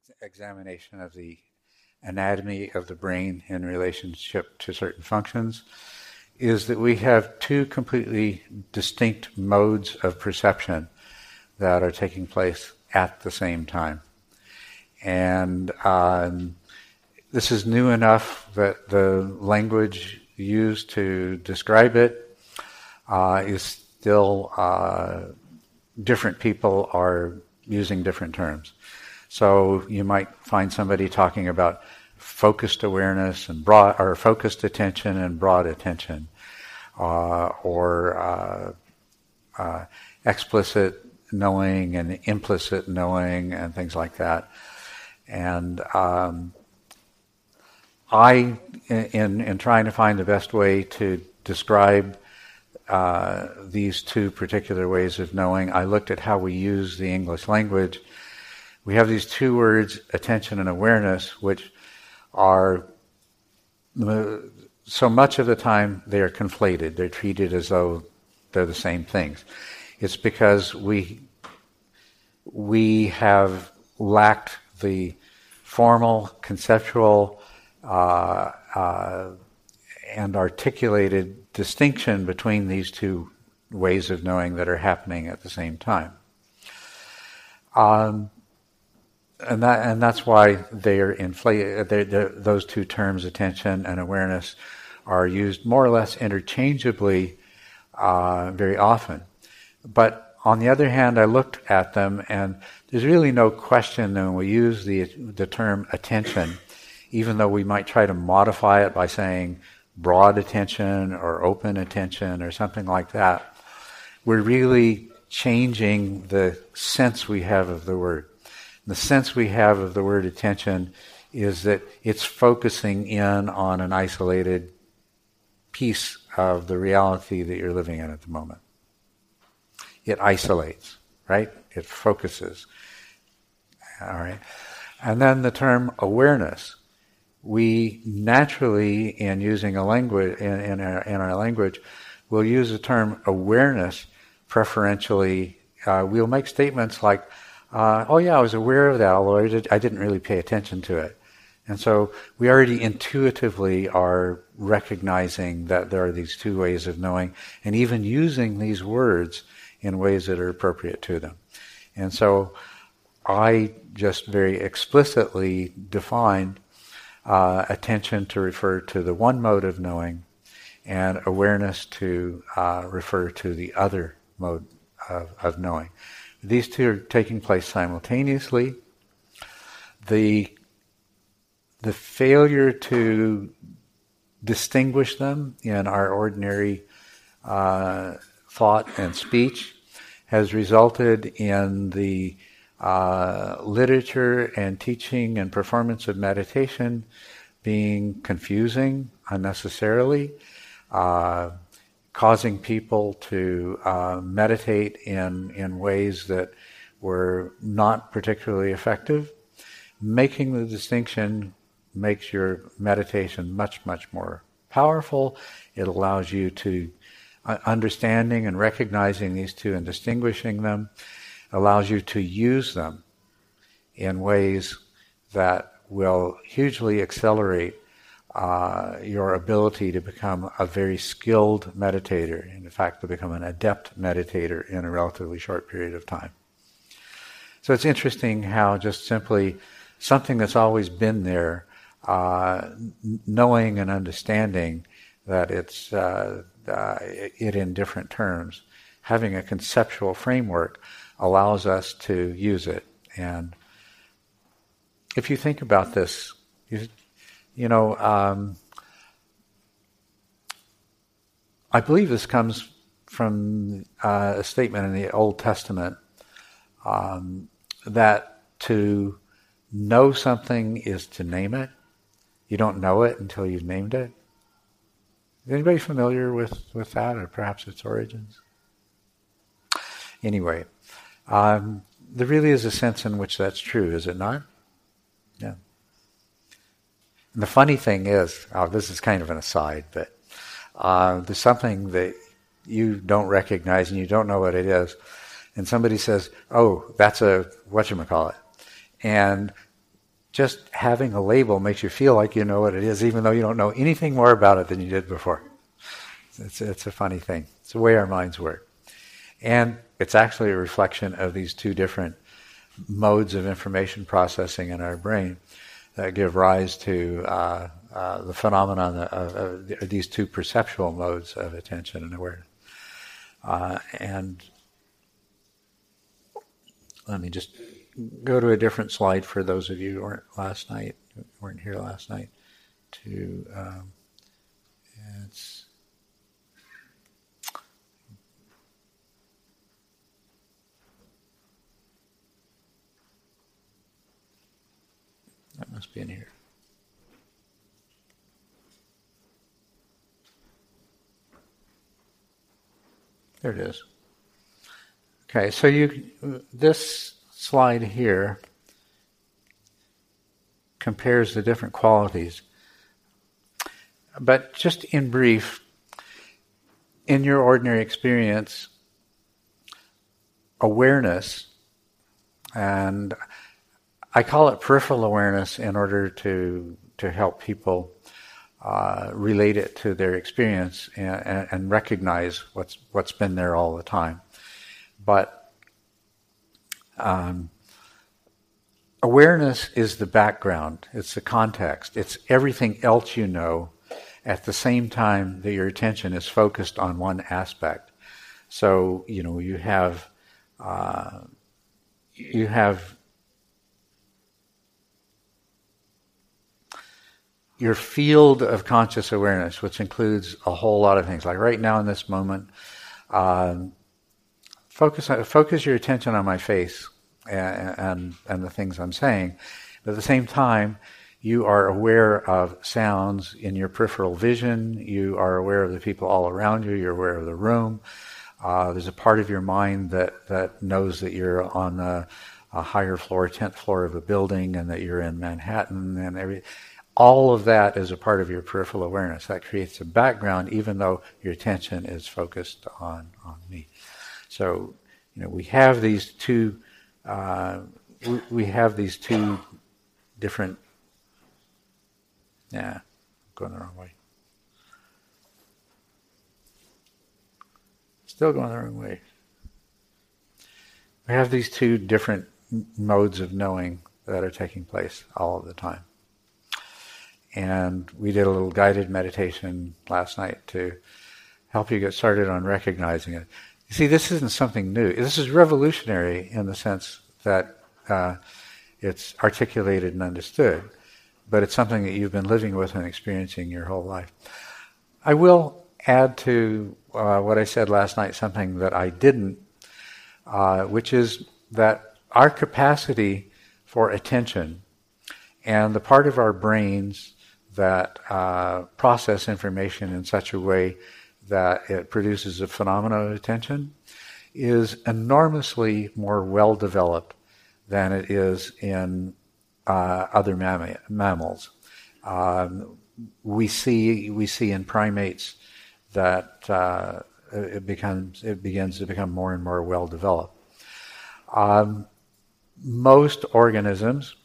examination of the anatomy of the brain in relationship to certain functions is that we have two completely distinct modes of perception that are taking place at the same time. And this is new enough that the language used to describe it is still different people are using different terms. So you might find somebody talking about focused awareness and broad, or focused attention and broad attention, or explicit knowing and implicit knowing and things like that. And I, in trying to find the best way to describe these two particular ways of knowing, I looked at how we use the English language. We have these two words, attention and awareness, which are, so much of the time, they are conflated. They're treated as though they're the same things. It's because we have lacked the formal, conceptual, and articulated distinction between these two ways of knowing that are happening at the same time. And that's why they are inflated. Those two terms, attention and awareness, are used more or less interchangeably very often. But on the other hand, I looked at them, and there's really no question that when we use the term attention, even though we might try to modify it by saying broad attention or open attention or something like that, we're really changing the sense we have of the word. The sense we have of the word attention is that it's focusing in on an isolated piece of the reality that you're living in at the moment. It isolates, right? It focuses. All right. And then the term awareness. We naturally, in using a language, in our language, will use the term awareness preferentially. We'll make statements like, oh yeah, I was aware of that, although I didn't really pay attention to it. And so we already intuitively are recognizing that there are these two ways of knowing, and even using these words in ways that are appropriate to them. And so I just very explicitly defined attention to refer to the one mode of knowing, and awareness to refer to the other mode of knowing. These two are taking place simultaneously. The failure to distinguish them in our ordinary thought and speech has resulted in the literature and teaching and performance of meditation being confusing unnecessarily, causing people to meditate in ways that were not particularly effective. Making the distinction makes your meditation much, much more powerful. It allows you to, understanding and recognizing these two and distinguishing them, allows you to use them in ways that will hugely accelerate your ability to become a very skilled meditator, in fact, to become an adept meditator in a relatively short period of time. So it's interesting how just simply something that's always been there, knowing and understanding that it's it in different terms, having a conceptual framework allows us to use it. And if you think about this, I believe this comes from a statement in the Old Testament that to know something is to name it. You don't know it until you've named it. Is anybody familiar with that, or perhaps its origins? Anyway, there really is a sense in which that's true, is it not? Yeah. And the funny thing is, this is kind of an aside, but there's something that you don't recognize and you don't know what it is, and somebody says, oh, that's a whatchamacallit. And just having a label makes you feel like you know what it is, even though you don't know anything more about it than you did before. It's a funny thing. It's the way our minds work. And it's actually a reflection of these two different modes of information processing in our brain that give rise to the phenomenon of these two perceptual modes of attention and awareness. And let me just go to a different slide for those of you who weren't here last night. That must be in here. There it is. Okay, so this slide here compares the different qualities. But just in brief, in your ordinary experience, awareness, and I call it peripheral awareness in order to help people relate it to their experience and recognize what's been there all the time. But awareness is the background, it's the context, it's everything else you know at the same time that your attention is focused on one aspect. So, you have your field of conscious awareness, which includes a whole lot of things. Like right now in this moment, focus your attention on my face and the things I'm saying. But at the same time, you are aware of sounds in your peripheral vision. You are aware of the people all around you. You're aware of the room. There's a part of your mind that knows that you're on a higher floor, 10th floor of a building, and that you're in Manhattan and everything. All of that is a part of your peripheral awareness. That creates a background, even though your attention is focused on me. So, we have these two. We have these two different. Yeah, I'm going the wrong way. Still going the wrong way. We have these two different modes of knowing that are taking place all of the time. And we did a little guided meditation last night to help you get started on recognizing it. You see, this isn't something new. This is revolutionary in the sense that it's articulated and understood, but it's something that you've been living with and experiencing your whole life. I will add to what I said last night something that I didn't, which is that our capacity for attention and the part of our brains that process information in such a way that it produces a phenomenon of attention is enormously more well-developed than it is in other mammals. We see in primates that it begins to become more and more well-developed. Most organisms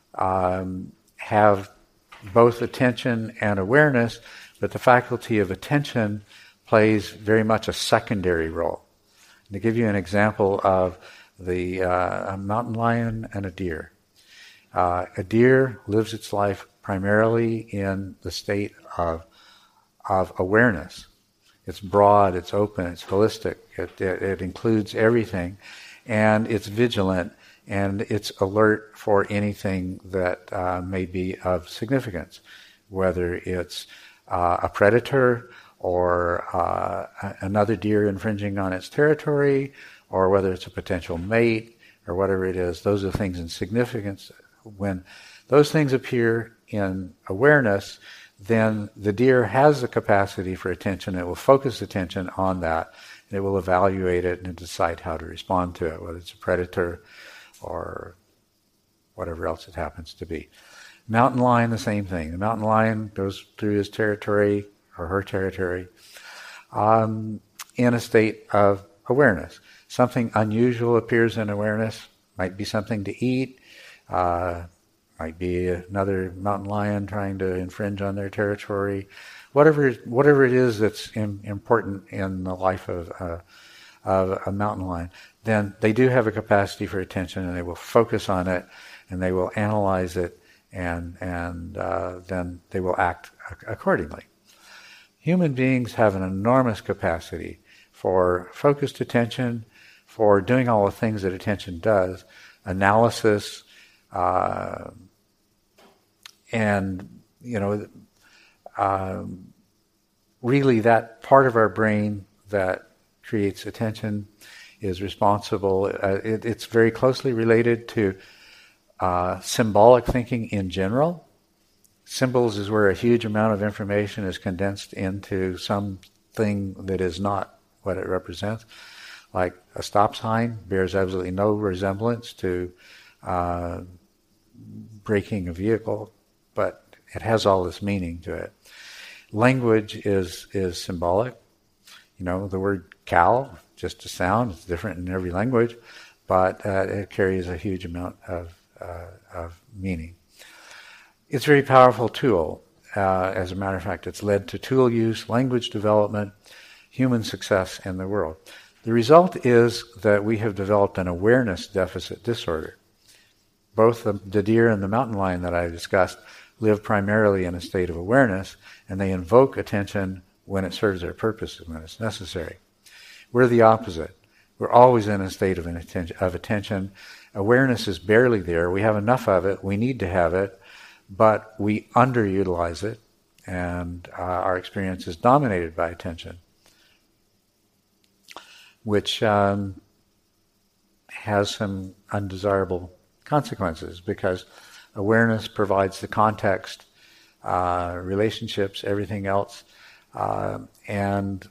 have both attention and awareness, but the faculty of attention plays very much a secondary role. And to give you an example of a mountain lion and a deer. A deer lives its life primarily in the state of awareness. It's broad, it's open, it's holistic, it includes everything, and it's vigilant, and it's alert for anything that may be of significance, whether it's a predator or another deer infringing on its territory, or whether it's a potential mate or whatever it is. Those are things in significance. When those things appear in awareness, then the deer has the capacity for attention. It will focus attention on that, and it will evaluate it and decide how to respond to it, whether it's a predator or whatever else it happens to be. Mountain lion, the same thing. The mountain lion goes through his territory or her territory in a state of awareness. Something unusual appears in awareness. Might be something to eat, Might be another mountain lion trying to infringe on their territory. Whatever it is that's important in the life of a mountain lion, then they do have a capacity for attention, and they will focus on it, and they will analyze it, and then they will act accordingly. Human beings have an enormous capacity for focused attention, for doing all the things that attention does, analysis, and really that part of our brain that creates attention is responsible. It's very closely related to symbolic thinking in general. Symbols is where a huge amount of information is condensed into something that is not what it represents. Like a stop sign bears absolutely no resemblance to braking a vehicle, but it has all this meaning to it. Language is symbolic. The word cow, just a sound, it's different in every language, but it carries a huge amount of meaning. It's a very powerful tool. As a matter of fact, it's led to tool use, language development, human success in the world. The result is that we have developed an awareness deficit disorder. Both the deer and the mountain lion that I discussed live primarily in a state of awareness, and they invoke attention when it serves their purpose and when it's necessary. We're the opposite. We're always in a state of attention. Awareness is barely there. We have enough of it. We need to have it, but we underutilize it, and our experience is dominated by attention, which has some undesirable consequences, because awareness provides the context, relationships, everything else, and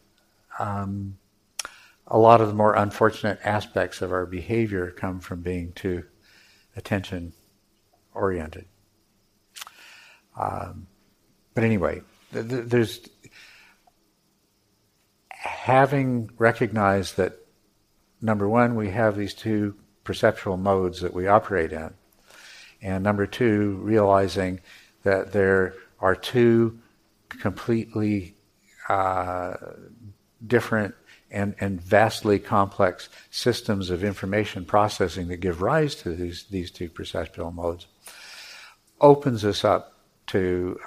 a lot of the more unfortunate aspects of our behavior come from being too attention-oriented. But anyway, there's having recognized that, number one, we have these two perceptual modes that we operate in, and number two, realizing that there are two completely different and vastly complex systems of information processing that give rise to these two perceptual modes, opens us up to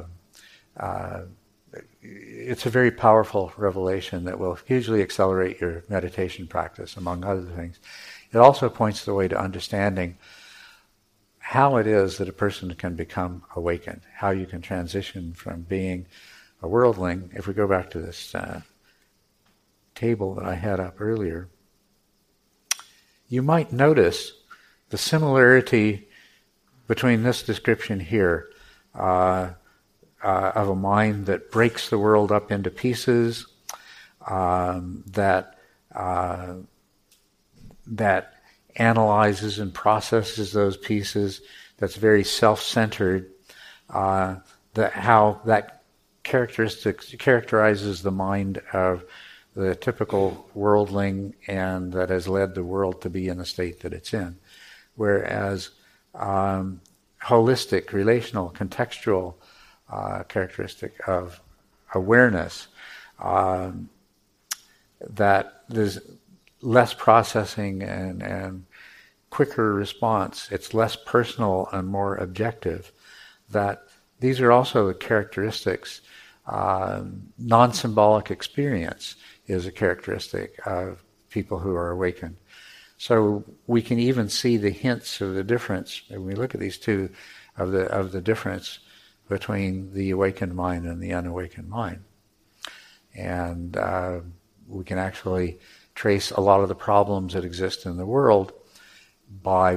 it's a very powerful revelation that will hugely accelerate your meditation practice, among other things. It also points the way to understanding how it is that a person can become awakened, how you can transition from being a worldling. If we go back to this table that I had up earlier, you might notice the similarity between this description here of a mind that breaks the world up into pieces, that analyzes and processes those pieces, that's very self-centered, how that characterizes the mind of the typical worldling, and that has led the world to be in the state that it's in. Whereas holistic, relational, contextual characteristic of awareness, that there's less processing and quicker response, it's less personal and more objective, that these are also the characteristics. Non-symbolic experience is a characteristic of people who are awakened. So we can even see the hints of the difference when we look at these two, of the difference between the awakened mind and the unawakened mind. And we can actually trace a lot of the problems that exist in the world by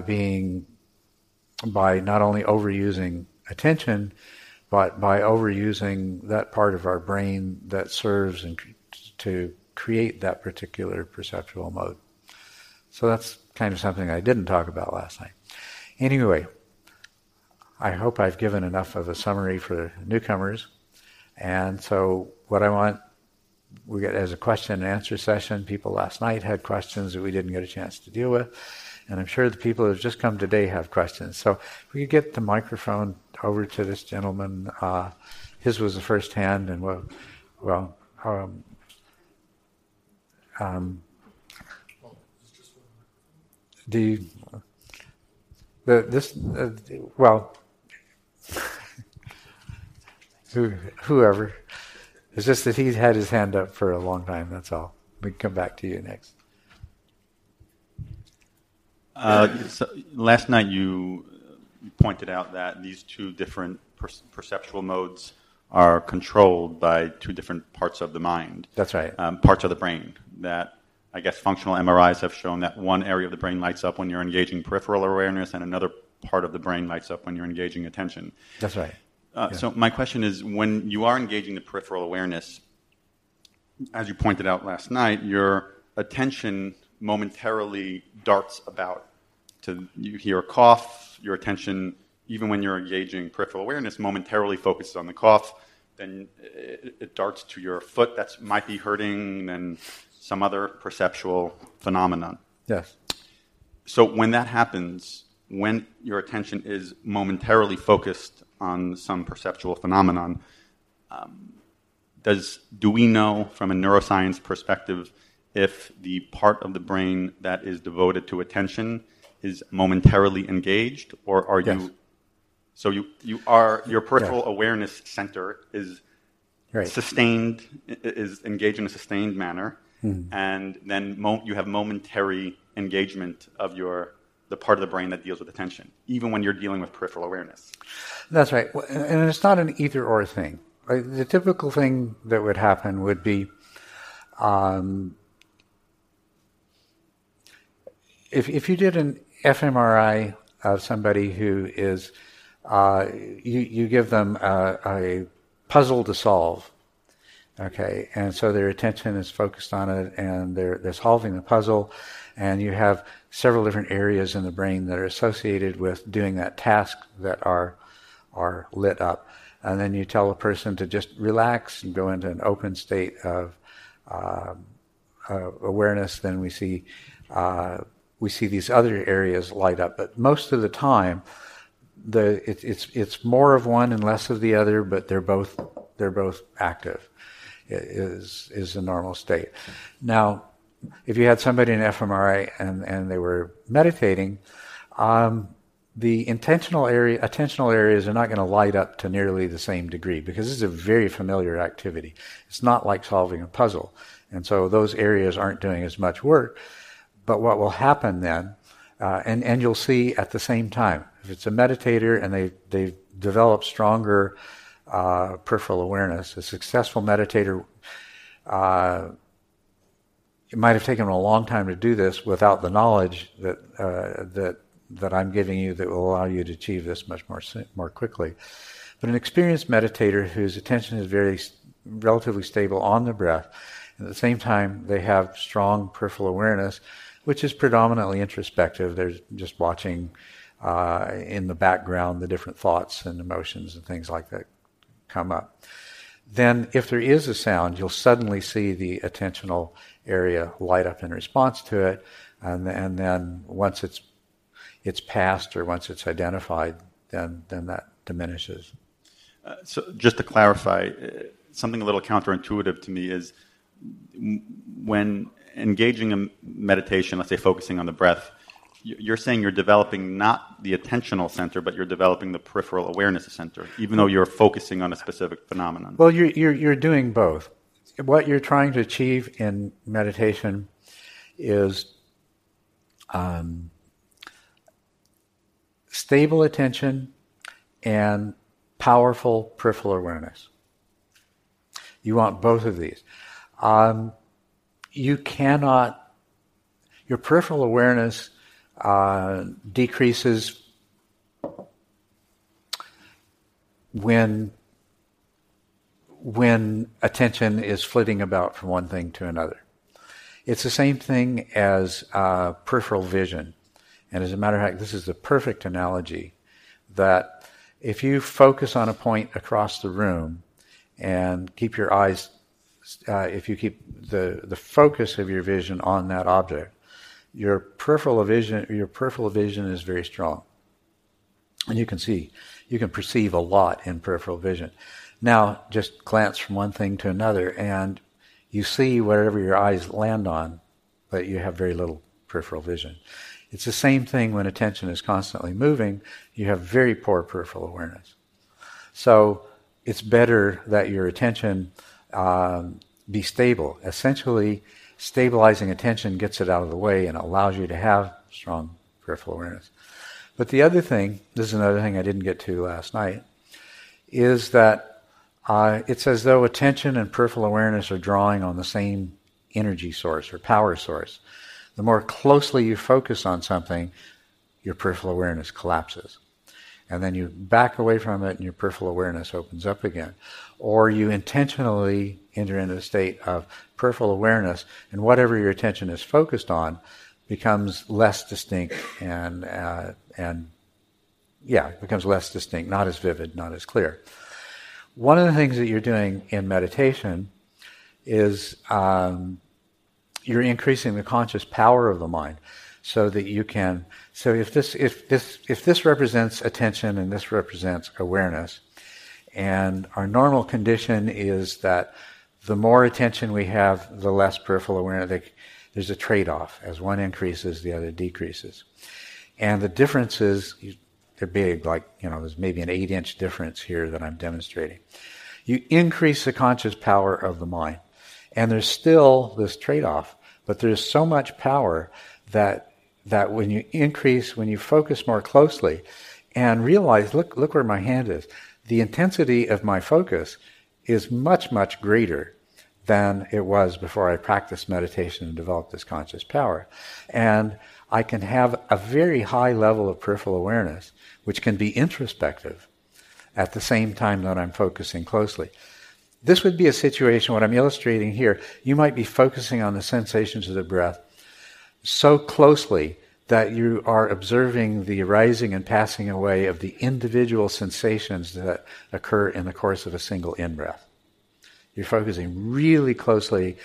not only overusing attention, but by overusing that part of our brain that serves to create that particular perceptual mode. So that's kind of something I didn't talk about last night. Anyway, I hope I've given enough of a summary for newcomers. And so what I want, we get as a question and answer session. People last night had questions that we didn't get a chance to deal with. And I'm sure the people who have just come today have questions. So if we could get the microphone over to this gentleman. His was the first hand, and do you, whoever. It's just that he's had his hand up for a long time, that's all. We can come back to you next. So last night you pointed out that these two different perceptual modes are controlled by two different parts of the mind. That's right. Parts of the brain. That, I guess, functional MRIs have shown that one area of the brain lights up when you're engaging peripheral awareness, and another part of the brain lights up when you're engaging attention. That's right. So my question is, when you are engaging the peripheral awareness, as you pointed out last night, your attention momentarily darts about. You hear a cough, your attention, even when you're engaging peripheral awareness, momentarily focuses on the cough. Then it darts to your foot that might be hurting, then some other perceptual phenomenon. Yes. So when that happens, when your attention is momentarily focused on some perceptual phenomenon, do we know from a neuroscience perspective if the part of the brain that is devoted to attention is momentarily engaged, or are yes. you? So your peripheral awareness center is sustained, is engaged in a sustained manner, and then you have momentary engagement of the part of the brain that deals with attention, even when you're dealing with peripheral awareness. That's right. And it's not an either-or thing. The typical thing that would happen would be if you did an fMRI of somebody who is, you give them a puzzle to solve, okay, and so their attention is focused on it, and they're solving the puzzle, and you have several different areas in the brain that are associated with doing that task that are lit up. And then you tell a person to just relax and go into an open state of awareness. Then we see these other areas light up. But most of the time, it's more of one and less of the other. But they're both active. Is the normal state. Now, if you had somebody in fMRI and they were meditating, the attentional areas are not going to light up to nearly the same degree, because this is a very familiar activity. It's not like solving a puzzle. And so those areas aren't doing as much work. But what will happen then, and you'll see at the same time, if it's a meditator and they've developed stronger peripheral awareness, a successful meditator, it might have taken them a long time to do this without the knowledge that I'm giving you that will allow you to achieve this much more quickly. But an experienced meditator whose attention is relatively stable on the breath, and at the same time they have strong peripheral awareness, which is predominantly introspective. They're just watching in the background the different thoughts and emotions and things like that come up. Then if there is a sound, you'll suddenly see the attentional area light up in response to it, and then once it's passed or once it's identified, then that diminishes. So just to clarify, something a little counterintuitive to me is when engaging in meditation, let's say focusing on the breath, you're saying you're developing not the attentional center, but you're developing the peripheral awareness center, even though you're focusing on a specific phenomenon. Well, you're doing both. What you're trying to achieve in meditation is stable attention and powerful peripheral awareness. You want both of these. You cannot, your peripheral awareness decreases when attention is flitting about from one thing to another. It's the same thing as peripheral vision. And as a matter of fact, this is the perfect analogy that if you focus on a point across the room and keep your eyes, if you keep the focus of your vision on that object, your peripheral vision is very strong. And you can perceive a lot in peripheral vision. Now, just glance from one thing to another, and you see whatever your eyes land on, but you have very little peripheral vision. It's the same thing when attention is constantly moving. You have very poor peripheral awareness. So it's better that your attention be stable. Essentially, stabilizing attention gets it out of the way and allows you to have strong peripheral awareness. But the other thing, this is another thing I didn't get to last night, is that it's as though attention and peripheral awareness are drawing on the same energy source or power source. The more closely you focus on something, your peripheral awareness collapses. And then you back away from it and your peripheral awareness opens up again. Or you intentionally enter into a state of peripheral awareness, and whatever your attention is focused on becomes less distinct becomes less distinct, not as vivid, not as clear. One of the things that you're doing in meditation is you're increasing the conscious power of the mind, so that you can. So if this represents attention and this represents awareness, and our normal condition is that the more attention we have, the less peripheral awareness. There's a trade-off. As one increases, the other decreases, and the differences, they're big. Like, there's maybe an 8-inch difference here that I'm demonstrating. You increase the conscious power of the mind, and there's still this trade-off. But there's so much power that when you focus more closely, and realize, look where my hand is. The intensity of my focus is much, much greater than it was before I practiced meditation and developed this conscious power. And I can have a very high level of peripheral awareness, which can be introspective, at the same time that I'm focusing closely. This would be a situation, what I'm illustrating here, you might be focusing on the sensations of the breath so closely that you are observing the arising and passing away of the individual sensations that occur in the course of a single in-breath. You're focusing really closely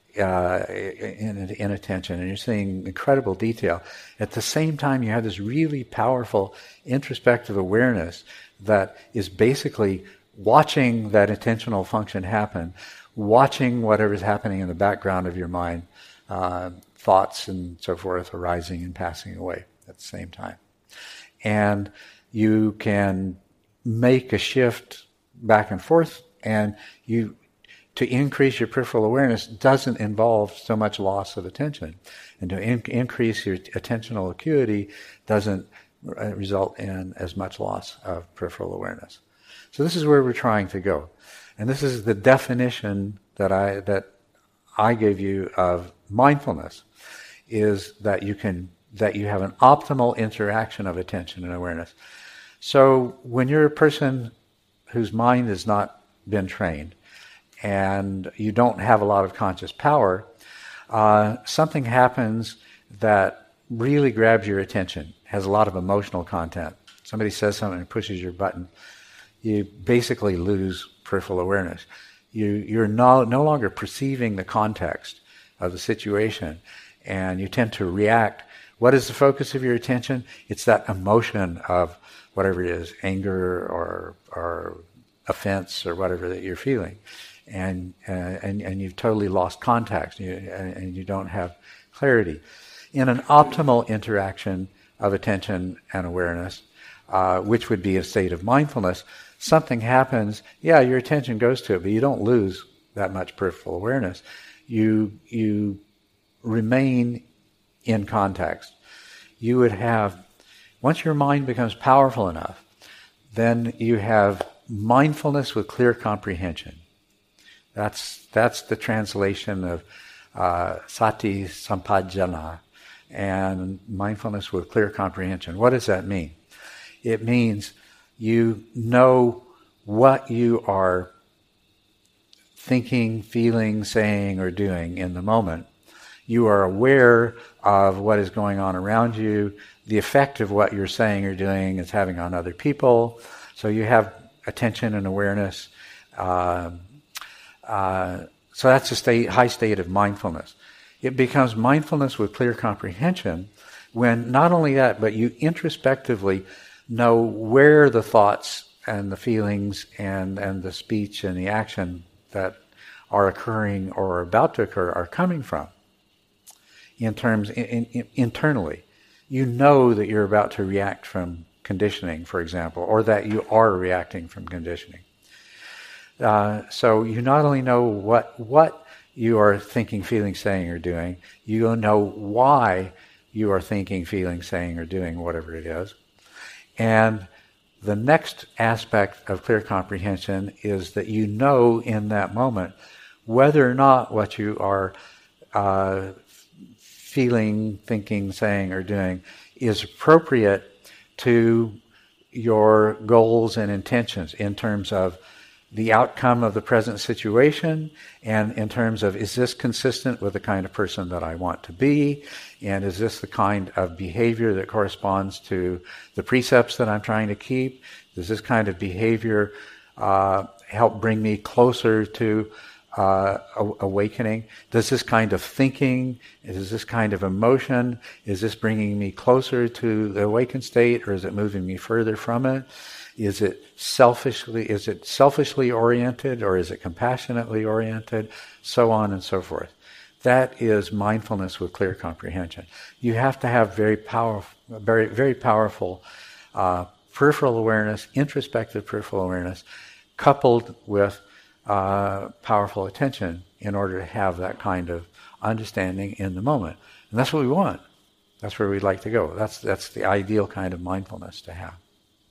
in attention, and you're seeing incredible detail. At the same time, you have this really powerful introspective awareness that is basically watching that attentional function happen, watching whatever's happening in the background of your mind, thoughts and so forth arising and passing away at the same time. And you can make a shift back and forth, and to increase your peripheral awareness doesn't involve so much loss of attention. And to increase your attentional acuity doesn't result in as much loss of peripheral awareness. So this is where we're trying to go. And this is the definition that I gave you of mindfulness, is that you have an optimal interaction of attention and awareness. So when you're a person whose mind has not been trained, and you don't have a lot of conscious power, something happens that really grabs your attention, has a lot of emotional content. Somebody says something and pushes your button. You basically lose peripheral awareness. You're no longer perceiving the context of the situation, and you tend to react. What is the focus of your attention? It's that emotion of whatever it is, anger or offense or whatever that you're feeling. And you've totally lost context, and you don't have clarity. In an optimal interaction of attention and awareness, which would be a state of mindfulness, something happens, your attention goes to it, but you don't lose that much peripheral awareness. You remain in context. You would have, once your mind becomes powerful enough, then you have mindfulness with clear comprehension. That's the translation of sati sampajana, and mindfulness with clear comprehension. What does that mean? It means you know what you are thinking, feeling, saying, or doing in the moment. You are aware of what is going on around you, the effect of what you're saying or doing is having on other people. So you have attention and awareness. So that's a high state of mindfulness. It becomes mindfulness with clear comprehension when not only that, but you introspectively know where the thoughts and the feelings and the speech and the action that are occurring or are about to occur are coming from. Internally. You know that you're about to react from conditioning, for example, or that you are reacting from conditioning. So you not only know what you are thinking, feeling, saying, or doing, you know why you are thinking, feeling, saying, or doing whatever it is. And the next aspect of clear comprehension is that you know in that moment whether or not what you are feeling, thinking, saying, or doing is appropriate to your goals and intentions in terms of the outcome of the present situation, and in terms of, is this consistent with the kind of person that I want to be, and is this the kind of behavior that corresponds to the precepts that I'm trying to keep? Does this kind of behavior help bring me closer to awakening? Does this kind of thinking, is this kind of emotion, is this bringing me closer to the awakened state, or is it moving me further from it? Is it selfishly oriented, or is it compassionately oriented? So on and so forth. That is mindfulness with clear comprehension. You have to have very powerful peripheral awareness, introspective peripheral awareness, coupled with powerful attention in order to have that kind of understanding in the moment. And that's what we want. That's where we'd like to go. That's the ideal kind of mindfulness to have.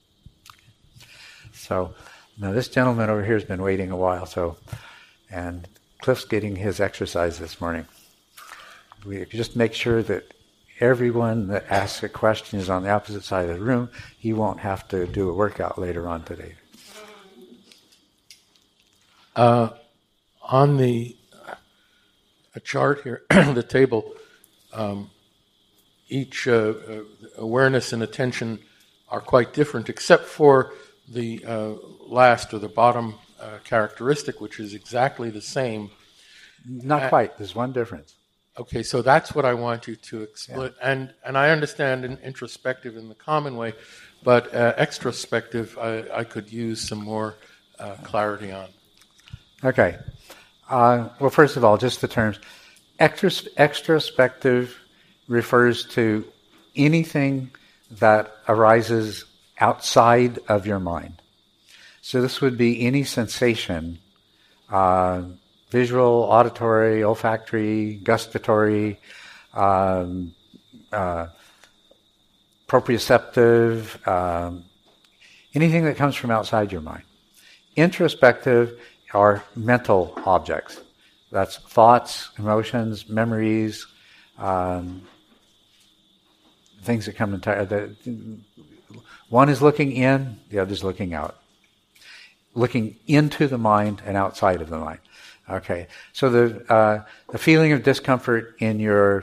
So now this gentleman over here has been waiting a while, and Cliff's getting his exercise this morning. We just make sure that everyone that asks a question is on the opposite side of the room. He won't have to do a workout later on today. On a chart here, the table, each awareness and attention are quite different, except for the last or the bottom characteristic, which is exactly the same. Not quite. There's one difference. Okay, so that's what I want you to explain. Yeah. And I understand introspective in the common way, but extrospective I could use some more clarity on. Okay. Well, first of all, just the terms. Extrospective refers to anything that arises outside of your mind. So this would be any sensation, visual, auditory, olfactory, gustatory, proprioceptive, anything that comes from outside your mind. Introspective are mental objects. That's thoughts, emotions, memories, things that come entirely. One is looking in, the other is looking out. Looking into the mind and outside of the mind. Okay, so the feeling of discomfort in your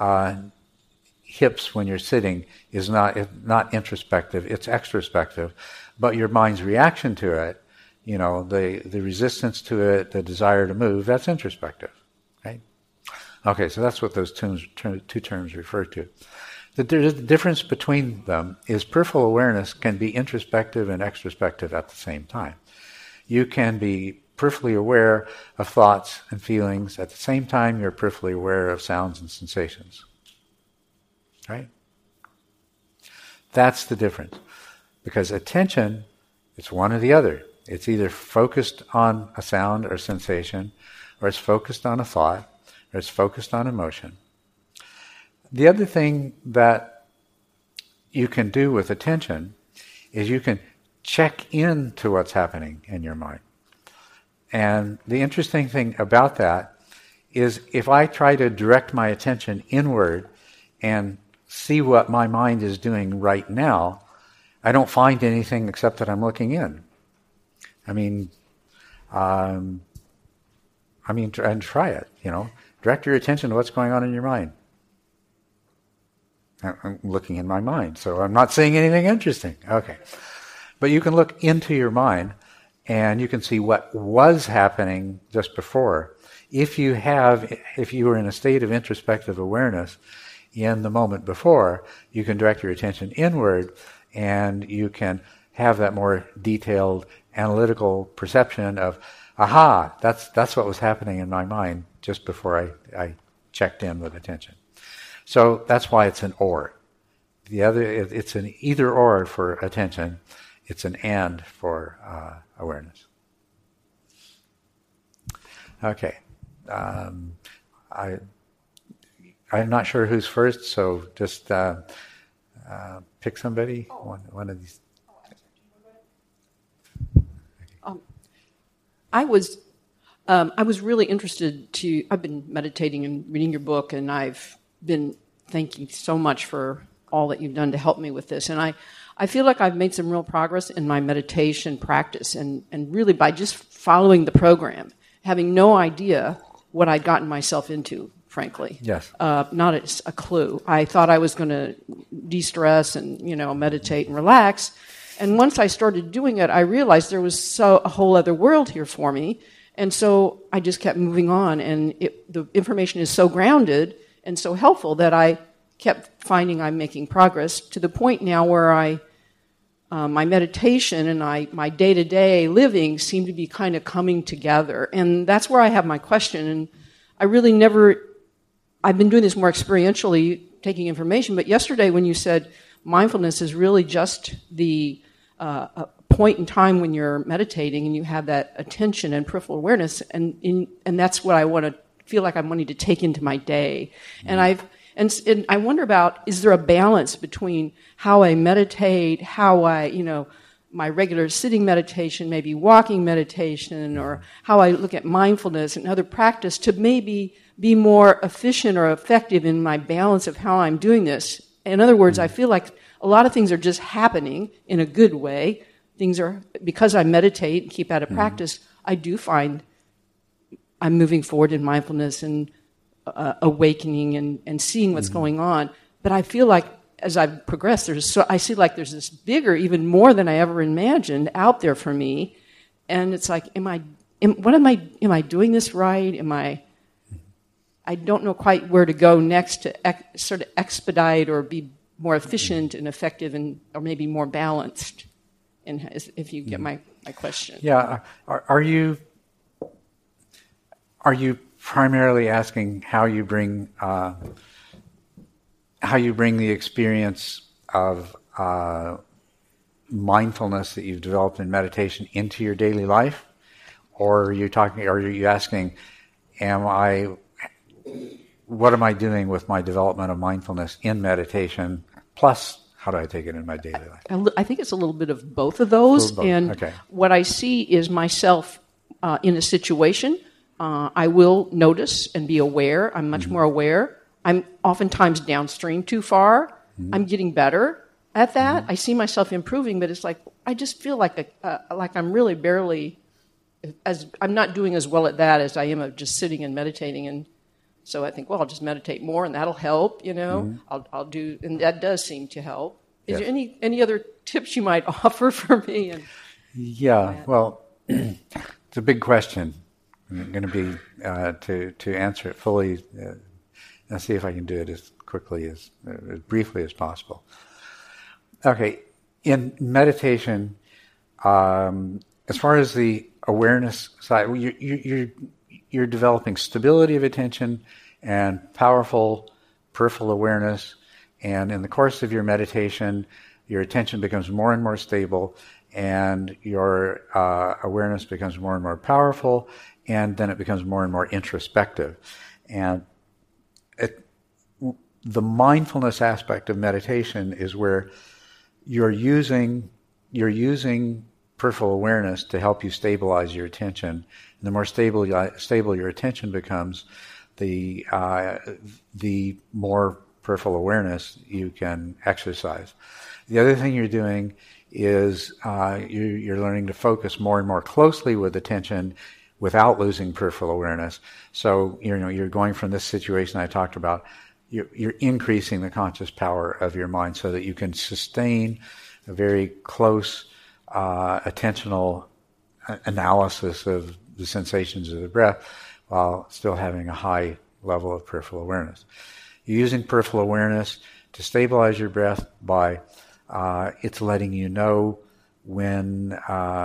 hips when you're sitting is not introspective, it's extrospective. But your mind's reaction to it, the resistance to it, the desire to move, that's introspective. Right? Okay, so that's what those two terms refer to. The difference between them is peripheral awareness can be introspective and extrospective at the same time. You can be peripherally aware of thoughts and feelings at the same time you're peripherally aware of sounds and sensations. Right? That's the difference. Because attention, it's one or the other. It's either focused on a sound or sensation, or it's focused on a thought, or it's focused on emotion. The other thing that you can do with attention is you can check into what's happening in your mind. And the interesting thing about that is if I try to direct my attention inward and see what my mind is doing right now, I don't find anything except that I'm looking in. Try it, Direct your attention to what's going on in your mind. I'm looking in my mind, so I'm not seeing anything interesting. Okay. But you can look into your mind, and you can see what was happening just before, if you were in a state of introspective awareness in the moment before, you can direct your attention inward, and you can have that more detailed analytical perception of, aha, that's what was happening in my mind just before I checked in with attention. So that's why it's an or. It's an either or for attention. It's an and for awareness. Okay. I'm not sure who's first, so just pick somebody. One of these. I was really interested I've been meditating and reading your book, and I've been thanking so much for all that you've done to help me with this. And I feel like I've made some real progress in my meditation practice, and really by just following the program, having no idea what I'd gotten myself into, frankly. Yes. Not a clue. I thought I was going to de-stress and, meditate and relax. And once I started doing it, I realized there was a whole other world here for me. And so I just kept moving on. And the information is so grounded and so helpful that I kept finding I'm making progress to the point now where my meditation and my day-to-day living seem to be kind of coming together. And that's where I have my question. And I really I've been doing this more experientially, taking information. But yesterday when you said mindfulness is really just a point in time when you're meditating and you have that attention and peripheral awareness, and that's what I want to feel like I'm wanting to take into my day. Mm-hmm. And I wonder about, is there a balance between how I meditate, how I, my regular sitting meditation, maybe walking meditation, or how I look at mindfulness and other practice to maybe be more efficient or effective in my balance of how I'm doing this. In other words, I feel like a lot of things are just happening in a good way. Because I meditate and keep at a practice, I do find I'm moving forward in mindfulness and awakening and seeing what's going on. But I feel like as I've progressed, I see like there's this bigger, even more than I ever imagined out there for me. And it's like, am I doing this right? I don't know quite where to go next to sort of expedite or be more efficient and effective or maybe more balanced. And if you get my question. Yeah. Are you primarily asking how you bring the experience of mindfulness that you've developed in meditation into your daily life, or are you asking, what am I doing with my development of mindfulness in meditation? Plus, how do I take it in my daily life? I think it's a little bit of both of those. And okay. What I see is myself in a situation. I will notice and be aware. I'm much more aware. I'm oftentimes downstream too far. I'm getting better at that. I see myself improving, but it's like I just feel like I'm really barely, I'm not doing as well at that as I am of just sitting and meditating. And so I think, well, I'll just meditate more, and that'll help. I'll do, and that does seem to help. Is there any other tips you might offer for me? Well, it's a big question. I'm going to be to answer it fully and see if I can do it as quickly as briefly as possible. Okay, in meditation, as far as the awareness side, you're developing stability of attention and powerful peripheral awareness, and in the course of your meditation, your attention becomes more and more stable, and your awareness becomes more and more powerful, and then it becomes more and more introspective. And the mindfulness aspect of meditation is where you're using peripheral awareness to help you stabilize your attention. And the more stable your attention becomes, the more peripheral awareness you can exercise. The other thing you're doing is you're learning to focus more and more closely with attention without losing peripheral awareness. So you're going from this situation I talked about. You're increasing the conscious power of your mind so that you can sustain a very close attentional analysis of the sensations of the breath while still having a high level of peripheral awareness. You're using peripheral awareness to stabilize your breath by it's letting you know when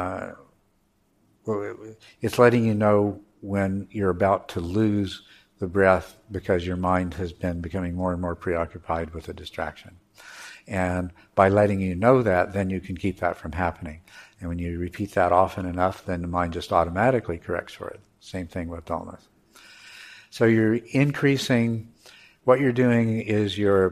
you're about to lose the breath because your mind has been becoming more and more preoccupied with a distraction. And by letting you know that, then you can keep that from happening. And when you repeat that often enough, then the mind just automatically corrects for it. Same thing with dullness. So you're increasing, what you're doing is you're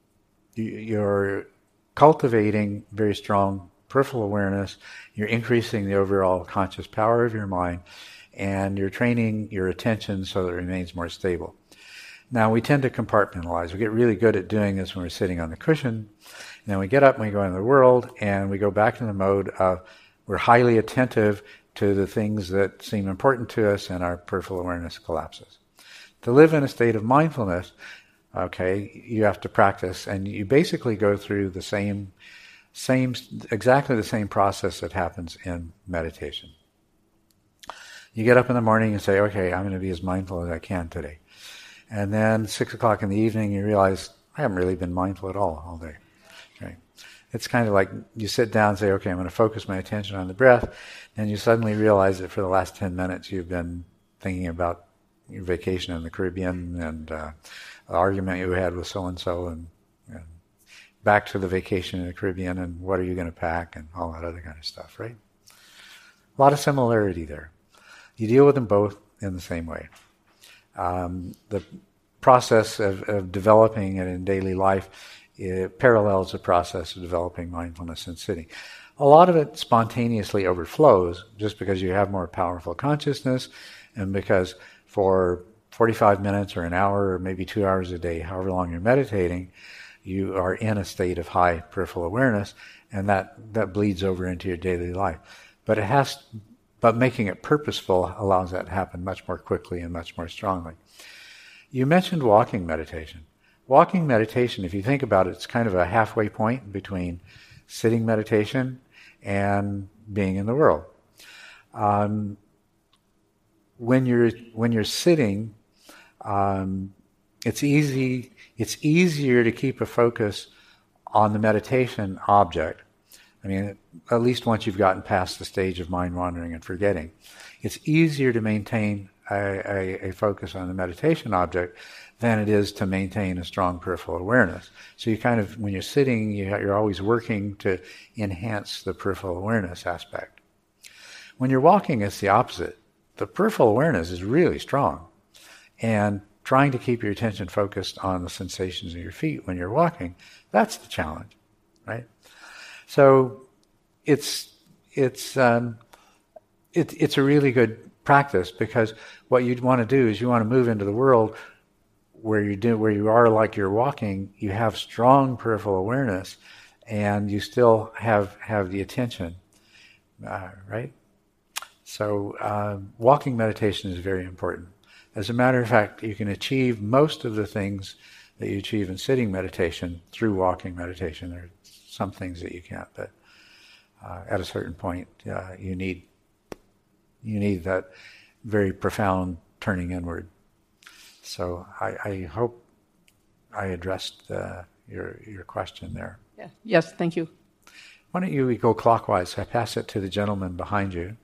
cultivating very strong peripheral awareness, you're increasing the overall conscious power of your mind, and you're training your attention so that it remains more stable. Now, we tend to compartmentalize. We get really good at doing this when we're sitting on the cushion, and then we get up and we go into the world, and we go back to the mode of we're highly attentive to the things that seem important to us, and our peripheral awareness collapses. To live in a state of mindfulness, okay, you have to practice, and you basically go through the exactly the same process that happens in meditation. You get up in the morning and say, okay, I'm going to be as mindful as I can today. And then 6 o'clock in the evening, you realize, I haven't really been mindful at all day. Okay. It's kind of like you sit down and say, okay, I'm going to focus my attention on the breath, and you suddenly realize that for the last 10 minutes you've been thinking about your vacation in the Caribbean and the argument you had with so-and-so and back to the vacation in the Caribbean and what are you going to pack and all that other kind of stuff, right? A lot of similarity there. You deal with them both in the same way. The process of developing it in daily life, it parallels the process of developing mindfulness in sitting. A lot of it spontaneously overflows just because you have more powerful consciousness and because for 45 minutes or an hour or maybe 2 hours a day, however long you're meditating, you are in a state of high peripheral awareness, and that bleeds over into your daily life. But making it purposeful allows that to happen much more quickly and much more strongly. You mentioned walking meditation. Walking meditation, if you think about it, it's kind of a halfway point between sitting meditation and being in the world. When you're sitting, it's easier to keep a focus on the meditation object. I mean, at least once you've gotten past the stage of mind wandering and forgetting, it's easier to maintain a focus on the meditation object than it is to maintain a strong peripheral awareness. So you kind of, when you're sitting, you're always working to enhance the peripheral awareness aspect. When you're walking, it's the opposite. The peripheral awareness is really strong. And trying to keep your attention focused on the sensations of your feet when you're walking, that's the challenge, right? So it's a really good practice because what you'd want to do is you want to move into the world where you are like you're walking, you have strong peripheral awareness, and you still have the attention, right? So walking meditation is very important. As a matter of fact, you can achieve most of the things that you achieve in sitting meditation through walking meditation. There are some things that you can't, but at a certain point, you need that very profound turning inward. So I hope I addressed your question there. Yeah. Yes, thank you. Why don't you go clockwise? I pass it to the gentleman behind you.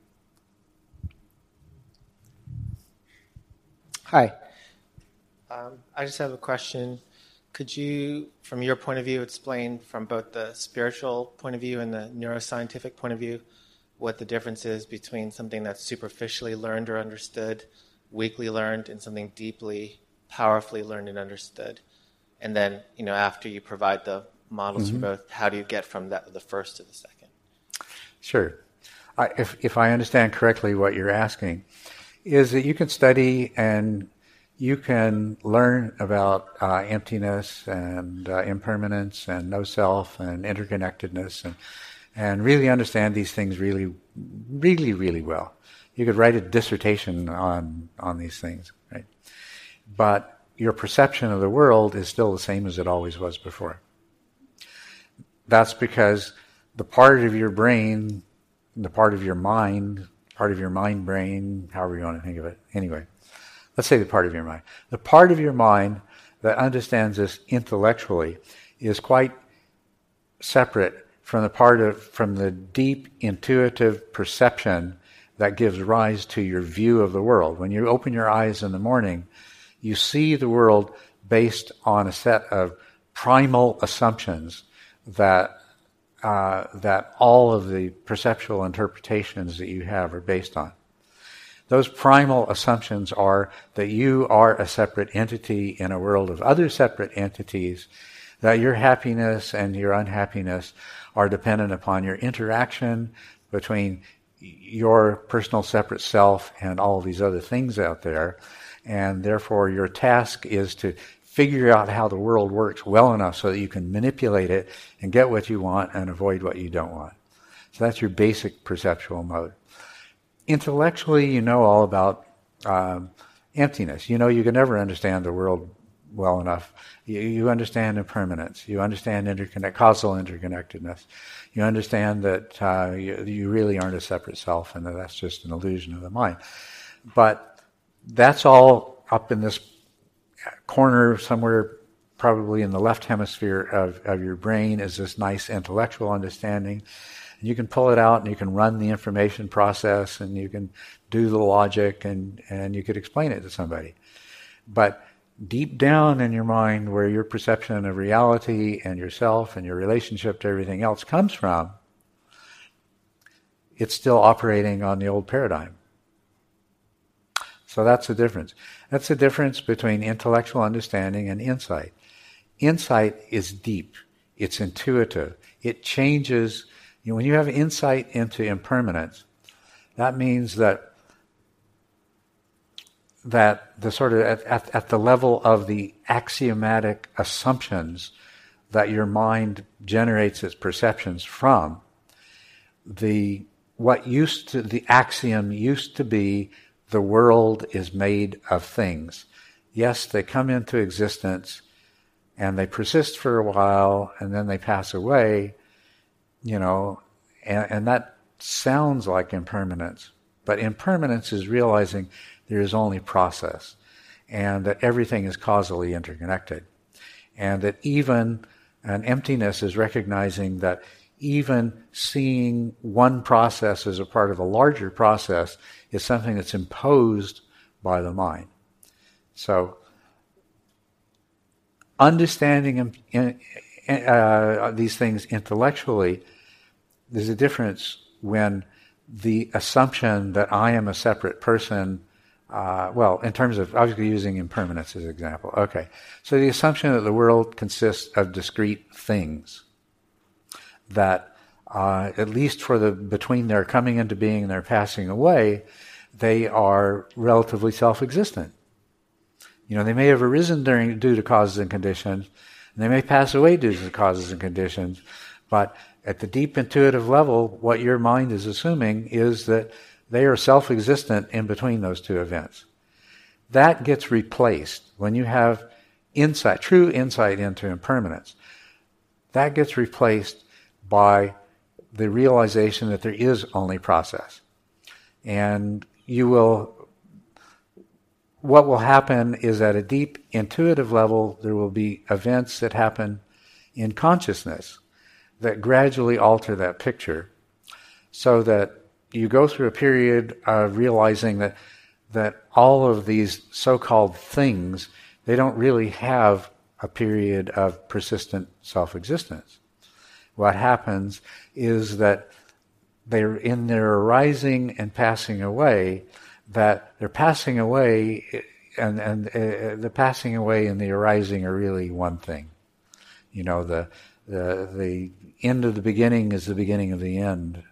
Hi. I just have a question. Could you, from your point of view, explain from both the spiritual point of view and the neuroscientific point of view what the difference is between something that's superficially learned or understood, weakly learned, and something deeply, powerfully learned and understood? And then, after you provide the models for both, how do you get from the first to the second? Sure. If I understand correctly what you're asking, is that you can study and you can learn about emptiness and impermanence and no self and interconnectedness and really understand these things really, really, really well. You could write a dissertation on these things, right? But your perception of the world is still the same as it always was before. That's because the part of your brain, the part of your mind brain, however you want to think of it, anyway, let's say the part of your mind. The part of your mind that understands this intellectually is quite separate from the deep intuitive perception that gives rise to your view of the world. When you open your eyes in the morning, you see the world based on a set of primal assumptions that all of the perceptual interpretations that you have are based on. Those primal assumptions are that you are a separate entity in a world of other separate entities, that your happiness and your unhappiness are dependent upon your interaction between your personal separate self and all these other things out there, and therefore your task is to figure out how the world works well enough so that you can manipulate it and get what you want and avoid what you don't want. So that's your basic perceptual mode. Intellectually, you know all about emptiness. You know you can never understand the world well enough. You understand impermanence. You understand causal interconnectedness. You understand that you really aren't a separate self and that that's just an illusion of the mind. But that's all up in this corner somewhere, probably in the left hemisphere of your brain, is this nice intellectual understanding. And you can pull it out and you can run the information process and you can do the logic and you could explain it to somebody. But deep down in your mind, where your perception of reality and yourself and your relationship to everything else comes from, it's still operating on the old paradigm. So that's the difference. That's the difference between intellectual understanding and insight. Insight is deep. It's intuitive. It changes. When you have insight into impermanence, that means that the sort of at the level of the axiomatic assumptions that your mind generates its perceptions from, the axiom used to be the world is made of things. Yes, they come into existence and they persist for a while and then they pass away, and that sounds like impermanence. But impermanence is realizing there is only process and that everything is causally interconnected. And that even an emptiness is recognizing that even seeing one process as a part of a larger process is something that's imposed by the mind. So, understanding these things intellectually, there's a difference when the assumption that I am a separate person, in terms of, I was using impermanence as an example. Okay, so the assumption that the world consists of discrete things, that at least between their coming into being and their passing away, they are relatively self-existent. They may have arisen due to causes and conditions, and they may pass away due to causes and conditions, but at the deep intuitive level, what your mind is assuming is that they are self-existent in between those two events. That gets replaced when you have insight, true insight into impermanence. That gets replaced by the realization that there is only process. And what will happen is at a deep intuitive level, there will be events that happen in consciousness that gradually alter that picture, so that you go through a period of realizing that all of these so-called things, they don't really have a period of persistent self-existence. What happens is that they're in their arising and passing away, that they're passing away, and the passing away and the arising are really one thing. The end of the beginning is the beginning of the end.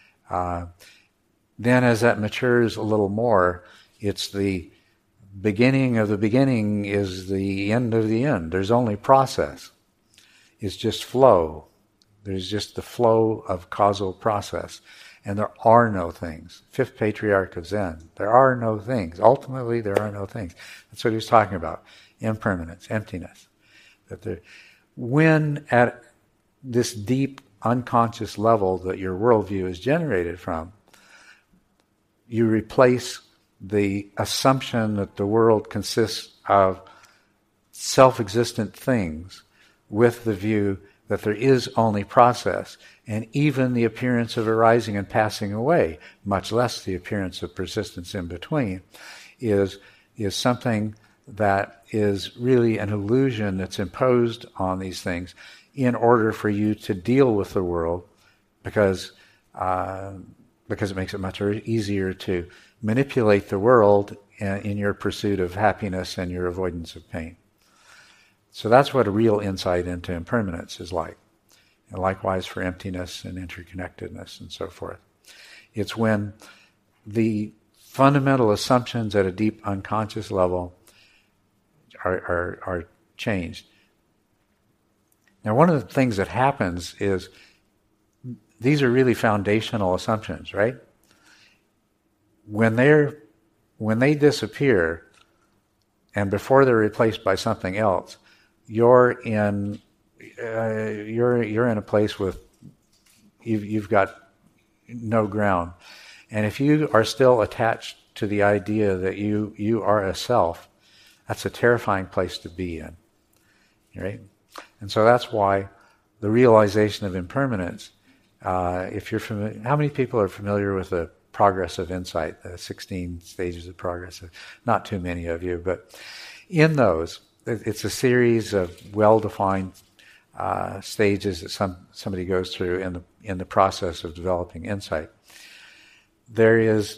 Then as that matures a little more, it's the beginning of the beginning is the end of the end. There's only process. It's just flow. There's just the flow of causal process. And there are no things. Fifth patriarch of Zen. There are no things. Ultimately, there are no things. That's what he was talking about. Impermanence, emptiness. When at this deep unconscious level that your worldview is generated from, you replace the assumption that the world consists of self-existent things with the view that there is only process, and even the appearance of arising and passing away, much less the appearance of persistence in between, is something that is really an illusion that's imposed on these things in order for you to deal with the world, because it makes it much easier to manipulate the world in your pursuit of happiness and your avoidance of pain. So that's what a real insight into impermanence is like. And likewise for emptiness and interconnectedness and so forth. It's when the fundamental assumptions at a deep unconscious level are changed. Now, one of the things that happens is these are really foundational assumptions, right? When they disappear, and before they're replaced by something else, you're in a place with you've got no ground, and if you are still attached to the idea that you are a self, that's a terrifying place to be in, right? And so that's why the realization of impermanence. If you're familiar, how many people are familiar with the progress of insight, the 16 stages of progress? Not too many of you, but in those, it's a series of well-defined stages that somebody goes through in the process of developing insight. There is,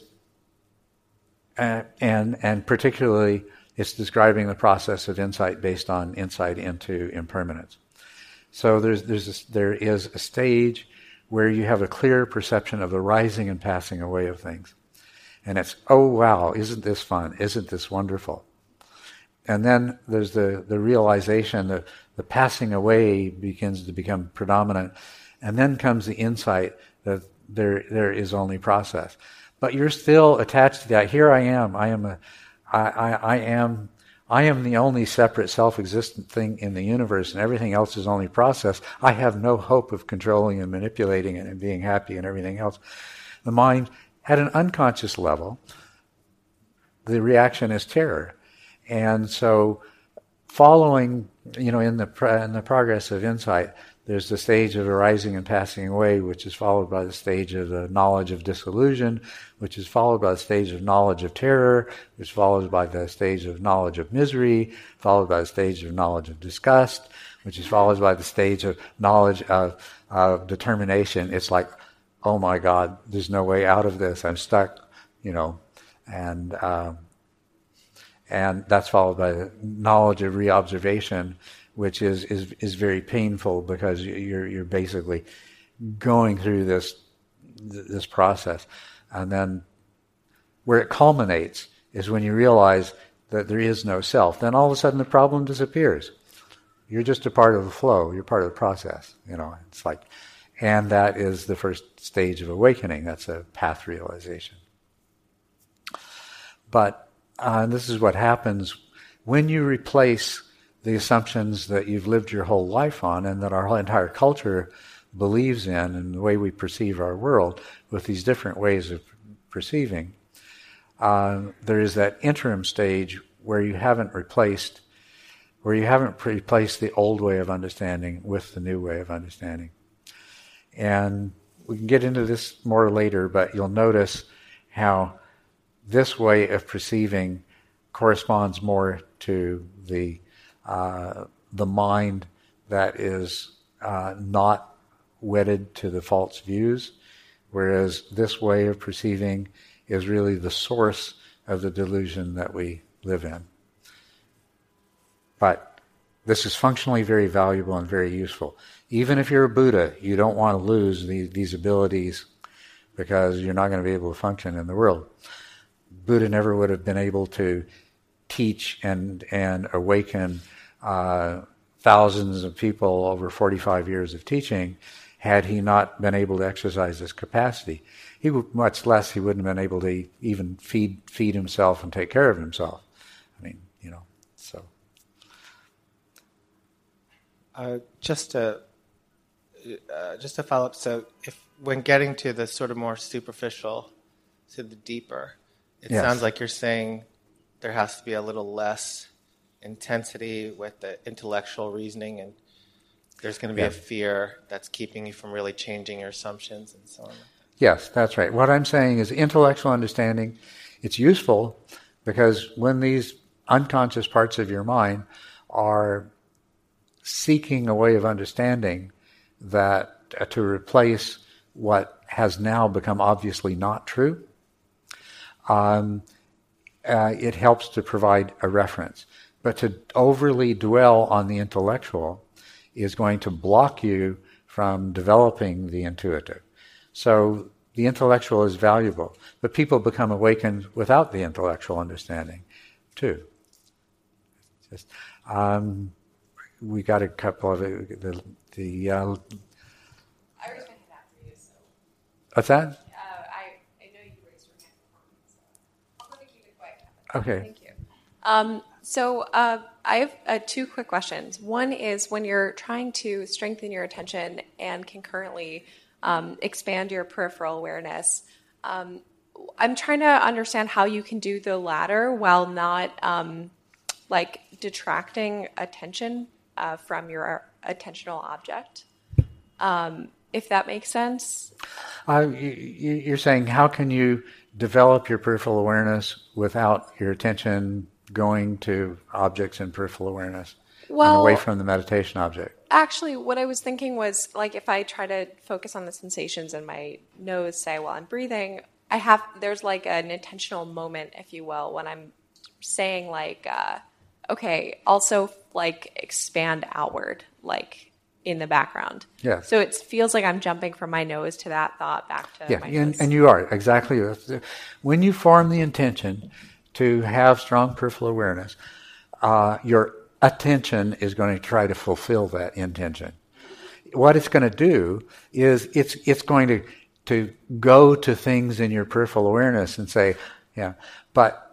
and particularly, it's describing the process of insight based on insight into impermanence. So there is a stage where you have a clear perception of the rising and passing away of things. And it's, oh wow, isn't this fun? Isn't this wonderful? And then there's the realization that the passing away begins to become predominant. And then comes the insight that there is only process. But you're still attached to that. Here I am. I am the only separate self-existent thing in the universe, and everything else is only process. I have no hope of controlling and manipulating it and being happy and everything else. The mind, at an unconscious level, the reaction is terror. And so following, in the progress of insight, there's the stage of arising and passing away, which is followed by the stage of the knowledge of disillusion, which is followed by the stage of knowledge of terror, which is followed by the stage of knowledge of misery, followed by the stage of knowledge of disgust, which is followed by the stage of knowledge of determination. It's like, oh my God, there's no way out of this. I'm stuck, and that's followed by the knowledge of reobservation, which is very painful because you're basically going through this process. And then where it culminates is when you realize that there is no self. Then all of a sudden the problem disappears. You're just a part of the flow. You're part of the process. It's like, and that is the first stage of awakening. That's a path realization. But this is what happens when you replace the assumptions that you've lived your whole life on and that our whole entire culture believes in and the way we perceive our world with these different ways of perceiving. There is that interim stage where you haven't replaced the old way of understanding with the new way of understanding. And we can get into this more later, but you'll notice how this way of perceiving corresponds more to the mind that is not wedded to the false views, whereas this way of perceiving is really the source of the delusion that we live in. But this is functionally very valuable and very useful. Even if you're a Buddha, you don't want to lose these abilities because you're not going to be able to function in the world. Buddha never would have been able to teach and awaken thousands of people over 45 years of teaching had he not been able to exercise this capacity. He wouldn't have been able to even feed himself and take care of himself. So. Just to follow up, so when getting to the sort of more superficial, to the deeper, it Yes. sounds like you're saying there has to be a little less intensity with the intellectual reasoning, and there's going to be Yeah. a fear that's keeping you from really changing your assumptions and so on. Yes, that's right. What I'm saying is intellectual understanding, it's useful because when these unconscious parts of your mind are seeking a way of understanding that to replace what has now become obviously not true, it helps to provide a reference. But to overly dwell on the intellectual is going to block you from developing the intuitive. So the intellectual is valuable, but people become awakened without the intellectual understanding, too. Just, we got a couple of I raised my hand after you, so what's that? I know you raised your hand before me, so I'm going to keep it quiet. Okay. Thank you. So I have two quick questions. One is when you're trying to strengthen your attention and concurrently expand your peripheral awareness, I'm trying to understand how you can do the latter while not detracting attention from your attentional object, if that makes sense. You're saying how can you develop your peripheral awareness without your attention going to objects in peripheral awareness and away from the meditation object? Actually, what I was thinking was, like, if I try to focus on the sensations in my nose, say, while I'm breathing, there's like an intentional moment, if you will, when I'm saying okay, also expand outward, in the background. Yeah. So it feels like I'm jumping from my nose to that thought back to my nose. And you are, exactly. When you form the intention to have strong peripheral awareness, your attention is going to try to fulfill that intention. What it's going to do is it's going to go to things in your peripheral awareness and say, yeah, but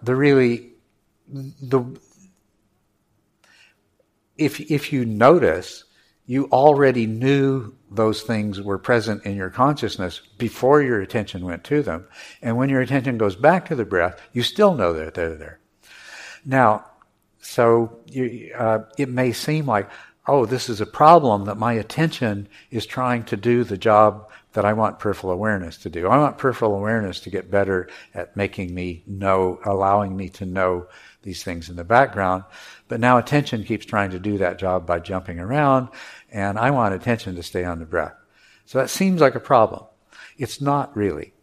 if you notice, you already knew those things were present in your consciousness before your attention went to them. And when your attention goes back to the breath, you still know that they're there. Now, so it may seem like, oh, this is a problem that my attention is trying to do the job that I want peripheral awareness to do. I want peripheral awareness to get better at making me know, allowing me to know these things in the background. But now attention keeps trying to do that job by jumping around, and I want attention to stay on the breath. So that seems like a problem. It's not really.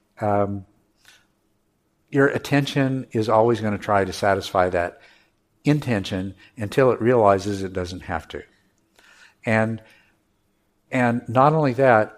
Your attention is always going to try to satisfy that intention until it realizes it doesn't have to. And not only that,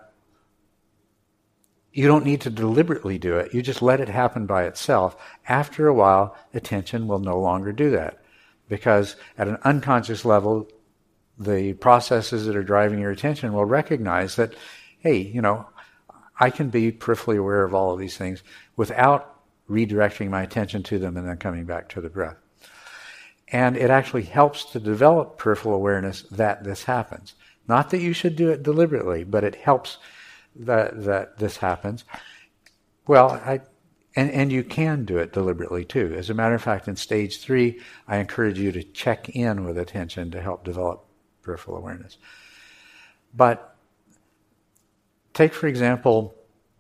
you don't need to deliberately do it. You just let it happen by itself. After a while, attention will no longer do that. Because at an unconscious level, the processes that are driving your attention will recognize that, hey, I can be peripherally aware of all of these things without redirecting my attention to them and then coming back to the breath. And it actually helps to develop peripheral awareness that this happens. Not that you should do it deliberately, but it helps that this happens. Well, and you can do it deliberately too. As a matter of fact, in stage 3, I encourage you to check in with attention to help develop peripheral awareness. But take, for example,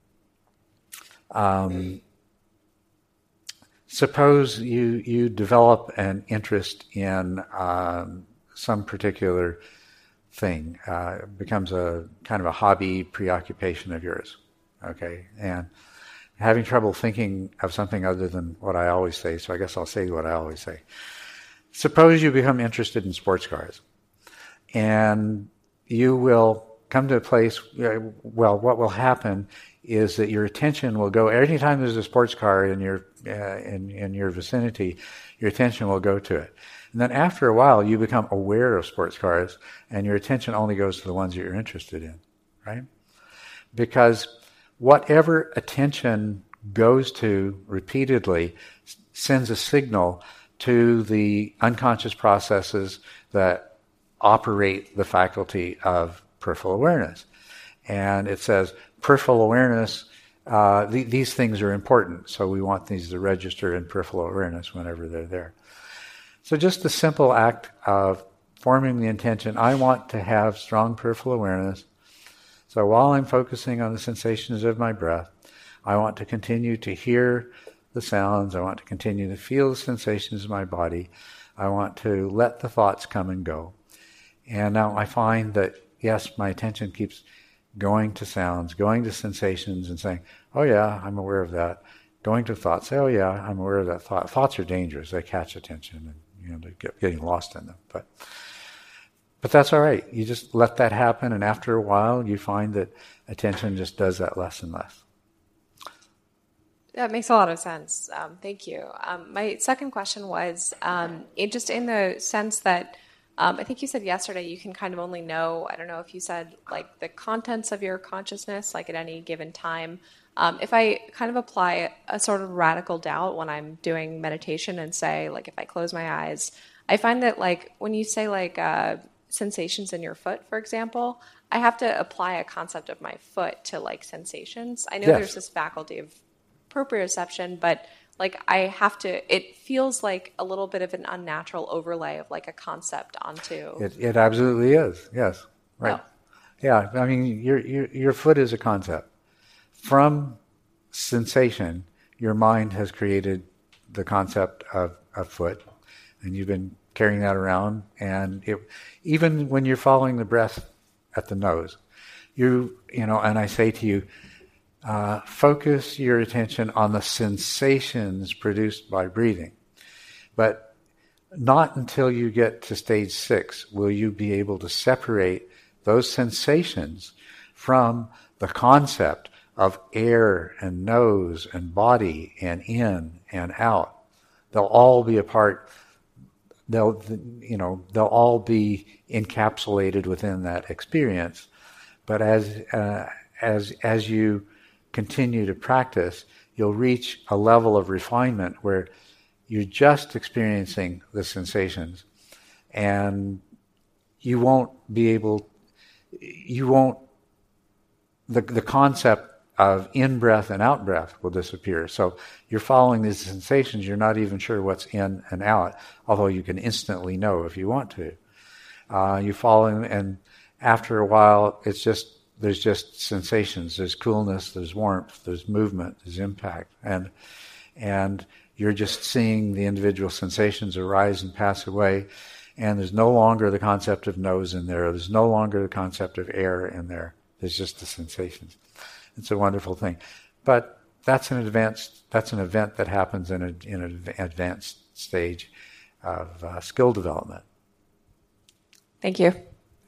suppose you develop an interest in some particular thing, becomes a kind of a hobby preoccupation of yours, okay? And having trouble thinking of something other than what I always say, so I guess I'll say what I always say. Suppose you become interested in sports cars, and you will come to a place, well, what will happen is that your attention will go, anytime there's a sports car in your vicinity, your attention will go to it. And then after a while, you become aware of sports cars, and your attention only goes to the ones that you're interested in, right? Because whatever attention goes to repeatedly sends a signal to the unconscious processes that operate the faculty of peripheral awareness. And it says peripheral awareness these things are important, so we want these to register in peripheral awareness whenever they're there. So just the simple act of forming the intention, I want to have strong peripheral awareness. So while I'm focusing on the sensations of my breath, I want to continue to hear the sounds. I want to continue to feel the sensations of my body. I want to let the thoughts come and go. And now I find that, yes, my attention keeps going to sounds, going to sensations and saying, oh yeah, I'm aware of that. Going to thoughts, say, oh yeah, I'm aware of that thought. Thoughts are dangerous. They catch attention and they get getting lost in them. But that's all right. You just let that happen, and after a while you find that attention just does that less and less. That makes a lot of sense. Thank you. My second question was, just in the sense that I think you said yesterday you can kind of only know, I don't know if you said like the contents of your consciousness, like at any given time. If I kind of apply a sort of radical doubt when I'm doing meditation and say, like if I close my eyes, I find that like when you say like sensations in your foot, for example, I have to apply a concept of my foot to like sensations. I know there's this faculty of proprioception, but like I have to, it feels like a little bit of an unnatural overlay of like a concept onto. It absolutely is. Yes. Right. Oh. Yeah. I mean, your foot is a concept. From sensation, your mind has created the concept of foot, and you've been carrying that around. And even when you're following the breath at the nose, you know, and I say to you, focus your attention on the sensations produced by breathing. But not until you get to stage 6 will you be able to separate those sensations from the concept of air and nose and body and in and out. They'll all be a part. They'll all be encapsulated within that experience. But as you continue to practice, you'll reach a level of refinement where you're just experiencing the sensations, and you won't be able. The concept of in-breath and out-breath will disappear. So you're following these sensations, you're not even sure what's in and out, although you can instantly know if you want to. You follow, and after a while, there's just sensations. There's coolness, there's warmth, there's movement, there's impact. And you're just seeing the individual sensations arise and pass away, and there's no longer the concept of nose in there, there's no longer the concept of air in there. There's just the sensations. It's a wonderful thing, but that's an event that happens in an advanced stage of skill development. Thank you.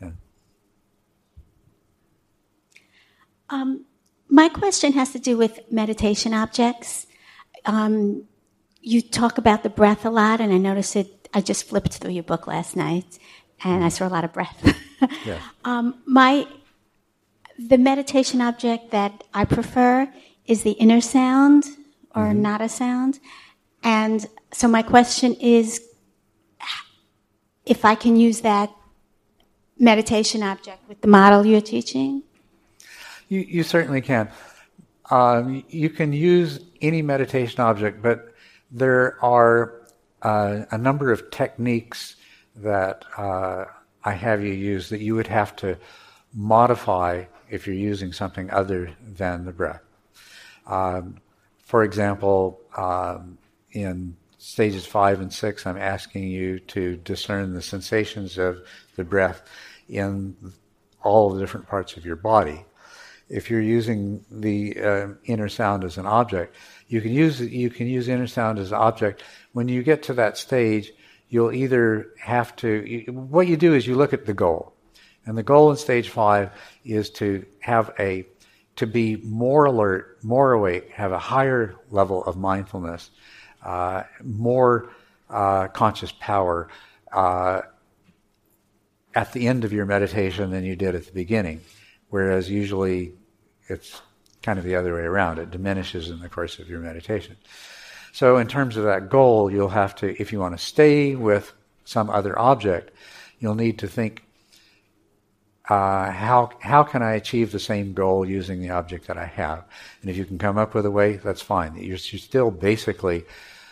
Yeah. My question has to do with meditation objects. You talk about the breath a lot, and I noticed it. I just flipped through your book last night, and I saw a lot of breath. Yes. The meditation object that I prefer is the inner sound or nada sound. And so my question is if I can use that meditation object with the model you're teaching? You certainly can. You can use any meditation object, but there are a number of techniques that I have you use that you would have to modify if you're using something other than the breath. For example, in stages 5 and 6, I'm asking you to discern the sensations of the breath in all the different parts of your body. If you're using the inner sound as an object, you can use inner sound as an object. When you get to that stage, you'll either have to. What you do is you look at the goal. And the goal in stage 5 is to be more alert, more awake, have a higher level of mindfulness, more conscious power at the end of your meditation than you did at the beginning. Whereas usually it's kind of the other way around. It diminishes in the course of your meditation. So in terms of that goal, you'll have to, if you want to stay with some other object, you'll need to think how can I achieve the same goal using the object that I have? And if you can come up with a way, that's fine. You're still basically,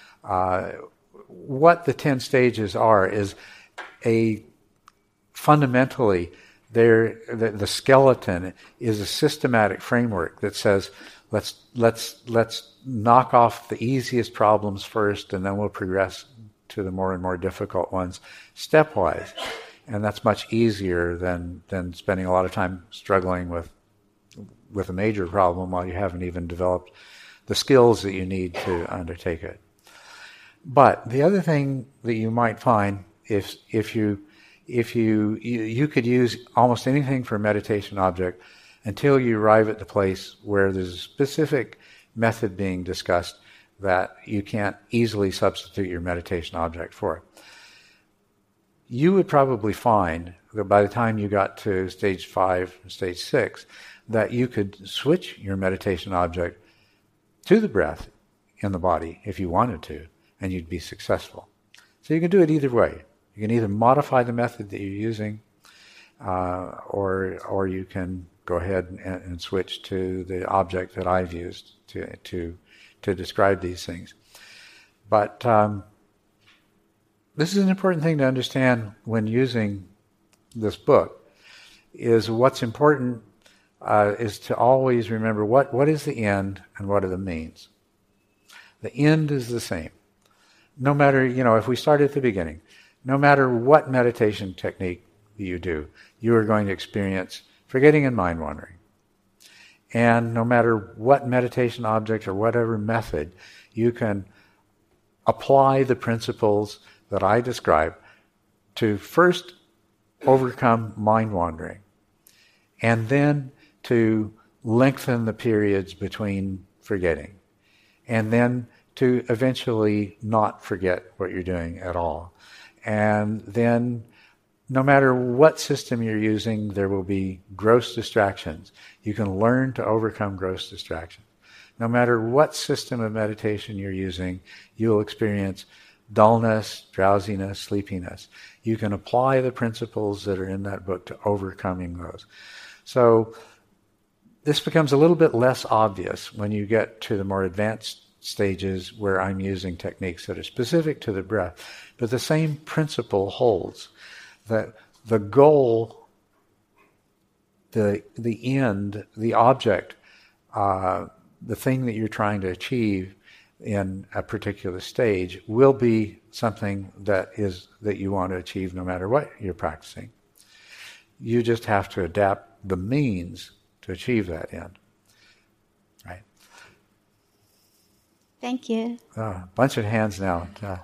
what the 10 stages are is fundamentally, the skeleton is a systematic framework that says, let's knock off the easiest problems first, and then we'll progress to the more and more difficult ones stepwise. And that's much easier than spending a lot of time struggling with a major problem while you haven't even developed the skills that you need to undertake it. But the other thing that you might find, if you could use almost anything for a meditation object until you arrive at the place where there's a specific method being discussed that you can't easily substitute your meditation object for. You would probably find that by the time you got to stage 5, stage 6, that you could switch your meditation object to the breath in the body if you wanted to, and you'd be successful. So you can do it either way. You can either modify the method that you're using, or you can go ahead and switch to the object that I've used to describe these things. But this is an important thing to understand when using this book, is what's important is to always remember what is the end and what are the means. The end is the same. No matter, if we start at the beginning, no matter what meditation technique you do, you are going to experience forgetting and mind wandering. And no matter what meditation object or whatever method, you can apply the principles that I describe to first overcome mind wandering, and then to lengthen the periods between forgetting, and then to eventually not forget what you're doing at all. And then no matter what system you're using, there will be gross distractions. You can learn to overcome gross distractions. No matter what system of meditation you're using, you'll experience dullness, drowsiness, sleepiness. You can apply the principles that are in that book to overcoming those. So this becomes a little bit less obvious when you get to the more advanced stages where I'm using techniques that are specific to the breath. But the same principle holds, that the goal, the end, the object, the thing that you're trying to achieve in a particular stage will be something that you want to achieve no matter what you're practicing. You just have to adapt the means to achieve that end. Right? Thank you. A bunch of hands now.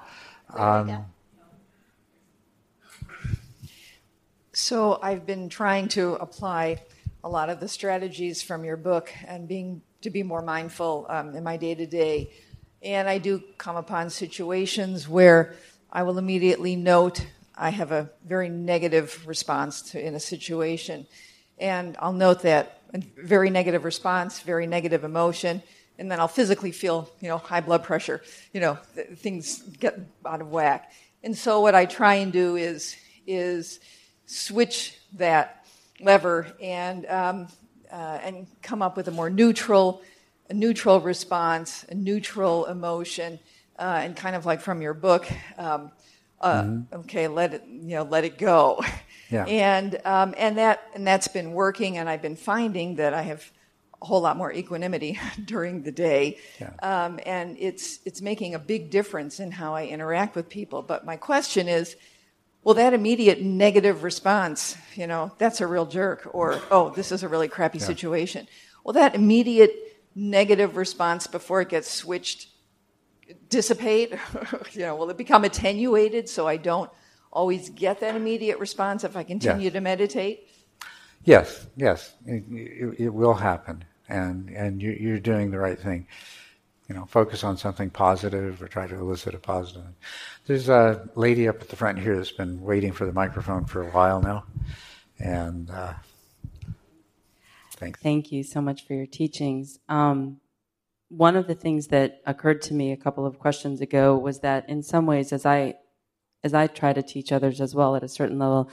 So I've been trying to apply a lot of the strategies from your book and to be more mindful in my day-to-day. And I do come upon situations where I will immediately note I have a very negative response in a situation. And I'll note that a very negative response, very negative emotion, and then I'll physically feel, high blood pressure, things get out of whack. And so what I try and do is switch that lever and come up with a more neutral response, a neutral emotion, and kind of like from your book, okay, let it go. Yeah. And that's been working, and I've been finding that I have a whole lot more equanimity during the day, and it's making a big difference in how I interact with people. But my question is, well, that immediate negative response, that's a real jerk, or, oh, this is a really crappy situation. Well, that immediate negative response before it gets switched dissipate? Will it become attenuated so I don't always get that immediate response if I continue to meditate? Yes. It will happen, and you're doing the right thing. Focus on something positive or try to elicit a positive. There's a lady up at the front here that's been waiting for the microphone for a while now, and thanks. Thank you so much for your teachings. One of the things that occurred to me a couple of questions ago was that in some ways, as I try to teach others as well at a certain level,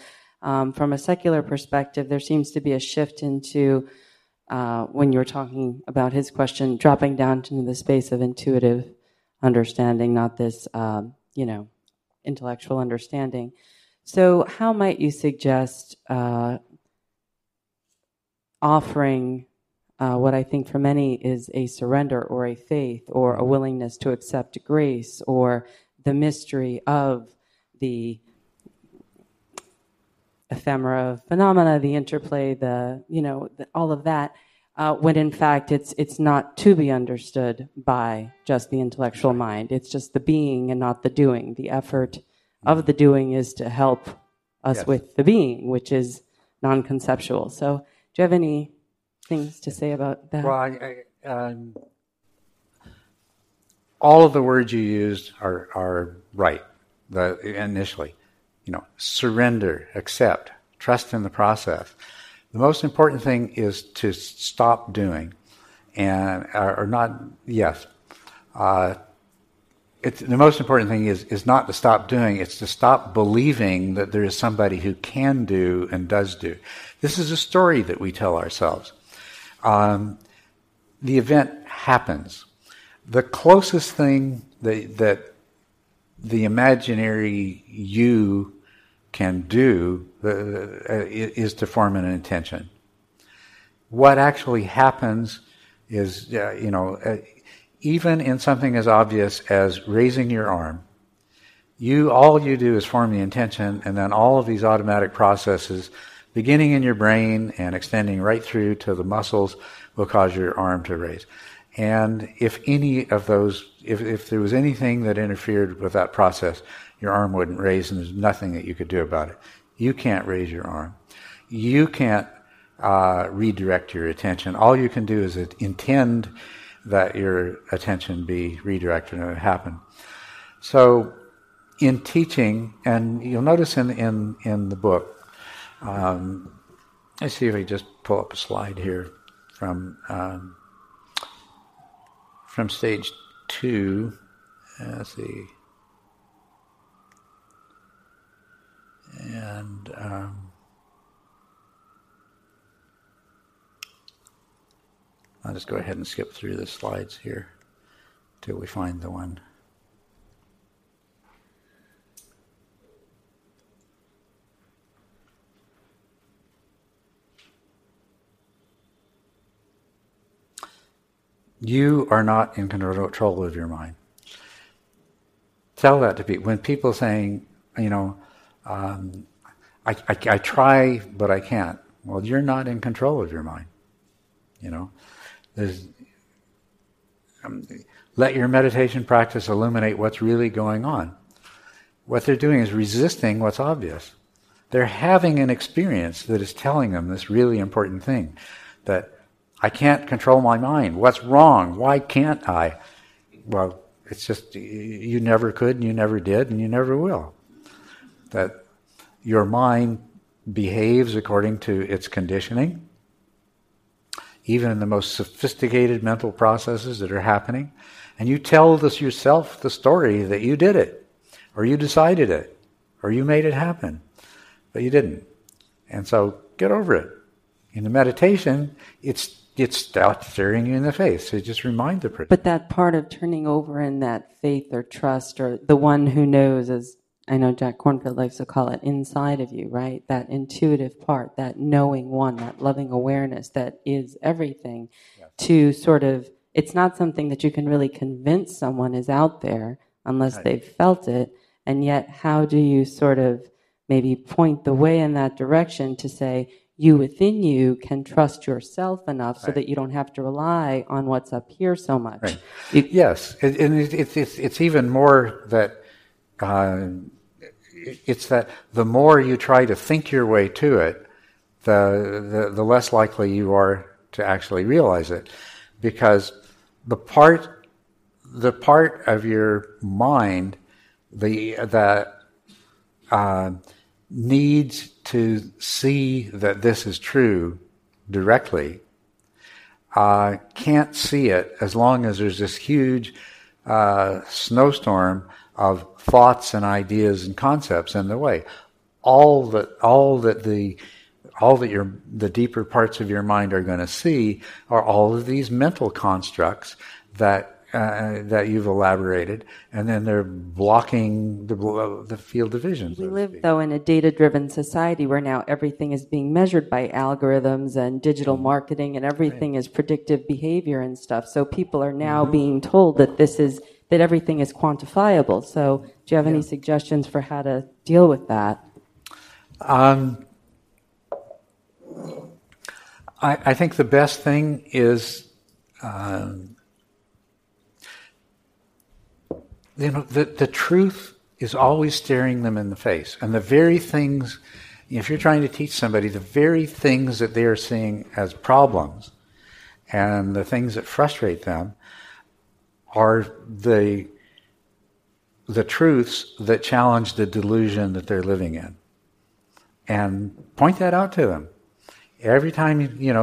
From a secular perspective, there seems to be a shift into, when you were talking about his question, dropping down into the space of intuitive understanding, not this, intellectual understanding. So how might you suggest offering what I think for many is a surrender or a faith or a willingness to accept grace or the mystery of the ephemera phenomena, the interplay, all of that, when in fact it's not to be understood by just the intellectual mind. It's just the being and not the doing. The effort of the doing is to help us with the being, which is non-conceptual. So do you have any things to say about that? Well, all of the words you used are right initially. Surrender, accept, trust in the process. The most important thing is to stop doing, the most important thing is not to stop doing, it's to stop believing that there is somebody who can do and does do. This is a story that we tell ourselves. The event happens. The closest thing that the imaginary you can do is to form an intention. What actually happens is, even in something as obvious as raising your arm, all you do is form the intention, and then all of these automatic processes, beginning in your brain and extending right through to the muscles, will cause your arm to raise. And if any of those, if there was anything that interfered with that process, your arm wouldn't raise, and there's nothing that you could do about it. You can't raise your arm. You can't redirect your attention. All you can do is intend that your attention be redirected and it happen. So in teaching, and you'll notice in the book, let's see if we just pull up a slide here from stage 2. Let's see. And I'll just go ahead and skip through the slides here till we find the one. You are not in control of your mind. Tell that to people. When people are saying, I try, but I can't. Well, you're not in control of your mind. Let your meditation practice illuminate what's really going on. What they're doing is resisting what's obvious. They're having an experience that is telling them this really important thing, that I can't control my mind. What's wrong? Why can't I? Well, it's just you never could, and you never did, and you never will. That your mind behaves according to its conditioning, even in the most sophisticated mental processes that are happening, and you tell yourself the story that you did it, or you decided it, or you made it happen, but you didn't. And so get over it. In the meditation, it's staring you in the face. So just remind the person. But that part of turning over in that faith or trust, or the one who knows, as I know Jack Kornfield likes to call it, inside of you, right? That intuitive part, that knowing one, that loving awareness that is everything, to sort of, it's not something that you can really convince someone is out there unless they've felt it. And yet, how do you sort of maybe point the way in that direction to say, you within you can trust yourself enough so that you don't have to rely on what's up here so much. Right. Yes, and it's even more that it's that the more you try to think your way to it, the less likely you are to actually realize it, because the part of your mind that needs to see that this is true directly can't see it as long as there's this huge snowstorm of thoughts and ideas and concepts in the way. all that the deeper parts of your mind are going to see are all of these mental constructs that you've elaborated, and then they're blocking the field of vision. We live, though, in a data-driven society where now everything is being measured by algorithms and digital marketing, and everything is predictive behavior and stuff. So people are now being told that that everything is quantifiable. So, do you have any suggestions for how to deal with that? I think the best thing is, the truth is always staring them in the face. And the very things, if you're trying to teach somebody, the very things that they are seeing as problems and the things that frustrate them are the truths that challenge the delusion that they're living in. And point that out to them. Every time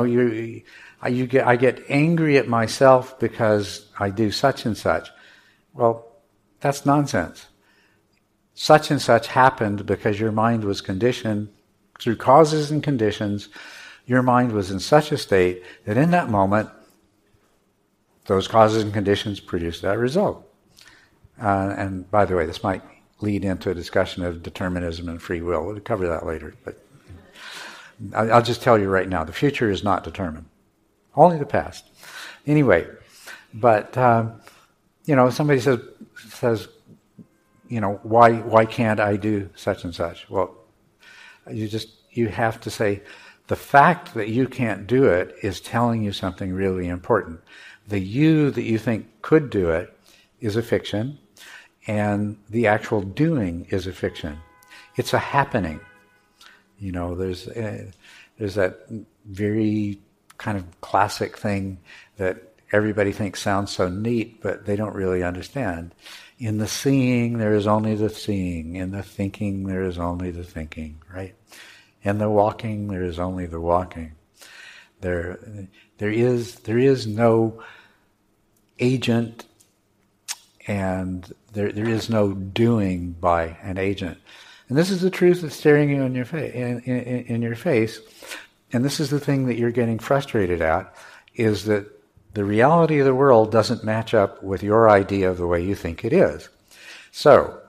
I get angry at myself because I do such and such. Well, that's nonsense. Such and such happened because your mind was conditioned through causes and conditions. Your mind was in such a state that in that moment, those causes and conditions produced that result. And by the way, this might lead into a discussion of determinism and free will. We'll cover that later. But I'll just tell you right now, the future is not determined. Only the past. Anyway, but, somebody says, why can't I do such and such? Well, you have to say, the fact that you can't do it is telling you something really important. The you that you think could do it is a fiction, and the actual doing is a fiction. It's a happening. There's that very kind of classic thing that everybody thinks sounds so neat, but they don't really understand. In the seeing, there is only the seeing. In the thinking, there is only the thinking, right? In the walking, there is only the walking. There is no agent, and there is no doing by an agent. And this is the truth that's staring you in your face. And this is the thing that you're getting frustrated at, is that the reality of the world doesn't match up with your idea of the way you think it is. So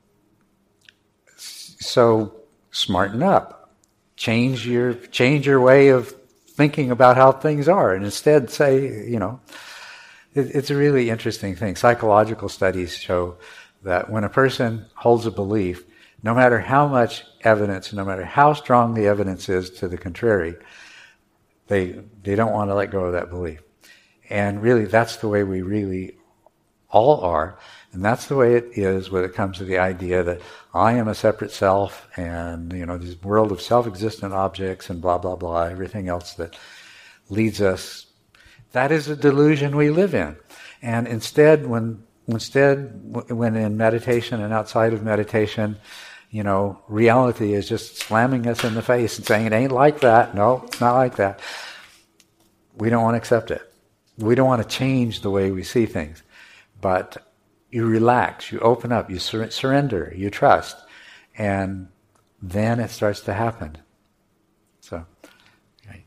smarten up. Change your way of thinking about how things are, and instead say, it's a really interesting thing. Psychological studies show that when a person holds a belief, no matter how much evidence, no matter how strong the evidence is to the contrary, they don't want to let go of that belief. And really, that's the way we really all are. And that's the way it is when it comes to the idea that I am a separate self, and, this world of self-existent objects and blah, blah, blah, everything else that leads us. That is a delusion we live in. And instead, when in meditation and outside of meditation, reality is just slamming us in the face and saying, it ain't like that. No, it's not like that. We don't want to accept it. We don't want to change the way we see things. But you relax, you open up, you surrender, you trust, and then it starts to happen. So, okay.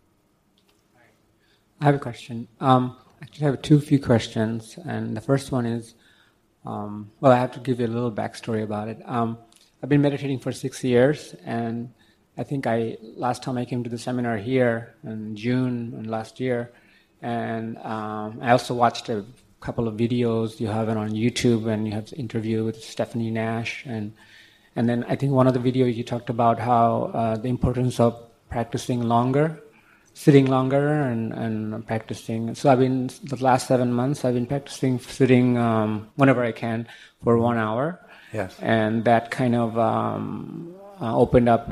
I have a question. Actually, I have few questions, and the first one is, I have to give you a little backstory about it. I've been meditating for 6 years, and I think last time I came to the seminar here in June last year, and I also watched a couple of videos. You have it on YouTube, and you have an interview with Stephanie Nash, and then I think one of the videos you talked about how the importance of practicing longer, sitting longer, and practicing. So the last 7 months, I've been practicing sitting whenever I can for 1 hour. Yes. And that kind of opened up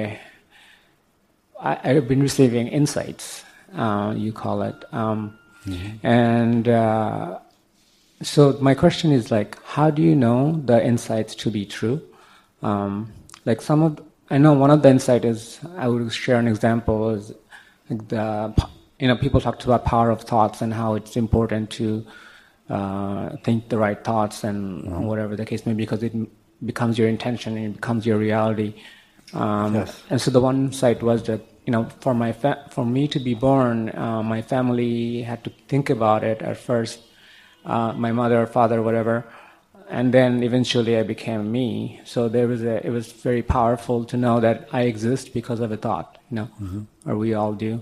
I've been receiving insights, you call it. And so my question is, how do you know the insights to be true? I know one of the insights is, I would share an example, is people talked about power of thoughts and how it's important to think the right thoughts and whatever the case may be, because it becomes your intention and it becomes your reality. Yes. And so the one insight was that, for me to be born, my family had to think about it at first, my mother, father, whatever, and then eventually I became me. So it was very powerful to know that I exist because of a thought, or we all do.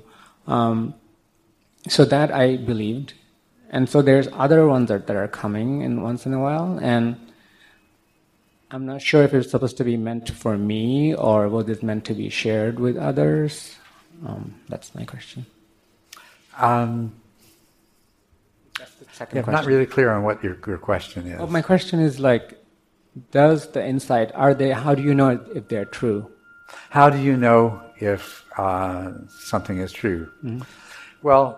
So that I believed. And so there's other ones that are coming in once in a while, and I'm not sure if it's supposed to be meant for me or was it meant to be shared with others. That's my question. That's the second I'm question. not really clear on what your question is. Well, my question is does the insight, how do you know if they're true? How do you know if something is true? Mm-hmm. Well,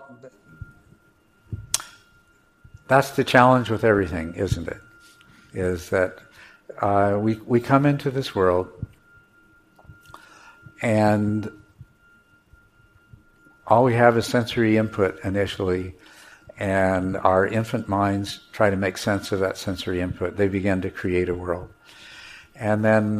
that's the challenge with everything, isn't it? Is that we come into this world and all we have is sensory input initially, and our infant minds try to make sense of that sensory input. They begin to create a world. And then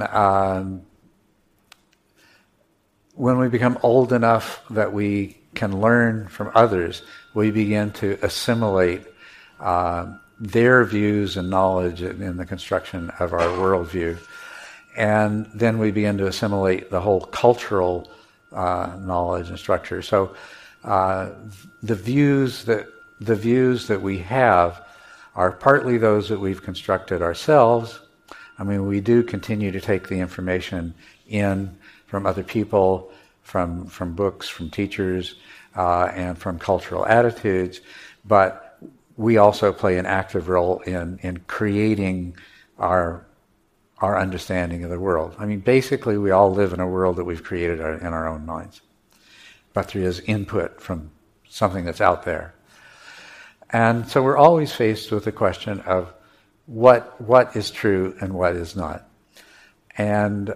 when we become old enough that we can learn from others, we begin to assimilate their views and knowledge in the construction of our worldview. And then we begin to assimilate the whole cultural knowledge and structure. So the views that we have are partly those that we've constructed ourselves. I mean, we do continue to take the information in from other people, from books, from teachers, and from cultural attitudes, but we also play an active role in creating our understanding of the world. I mean, basically, we all live in a world that we've created in our own minds, but there is input from something that's out there. And so we're always faced with the question of what is true and what is not. And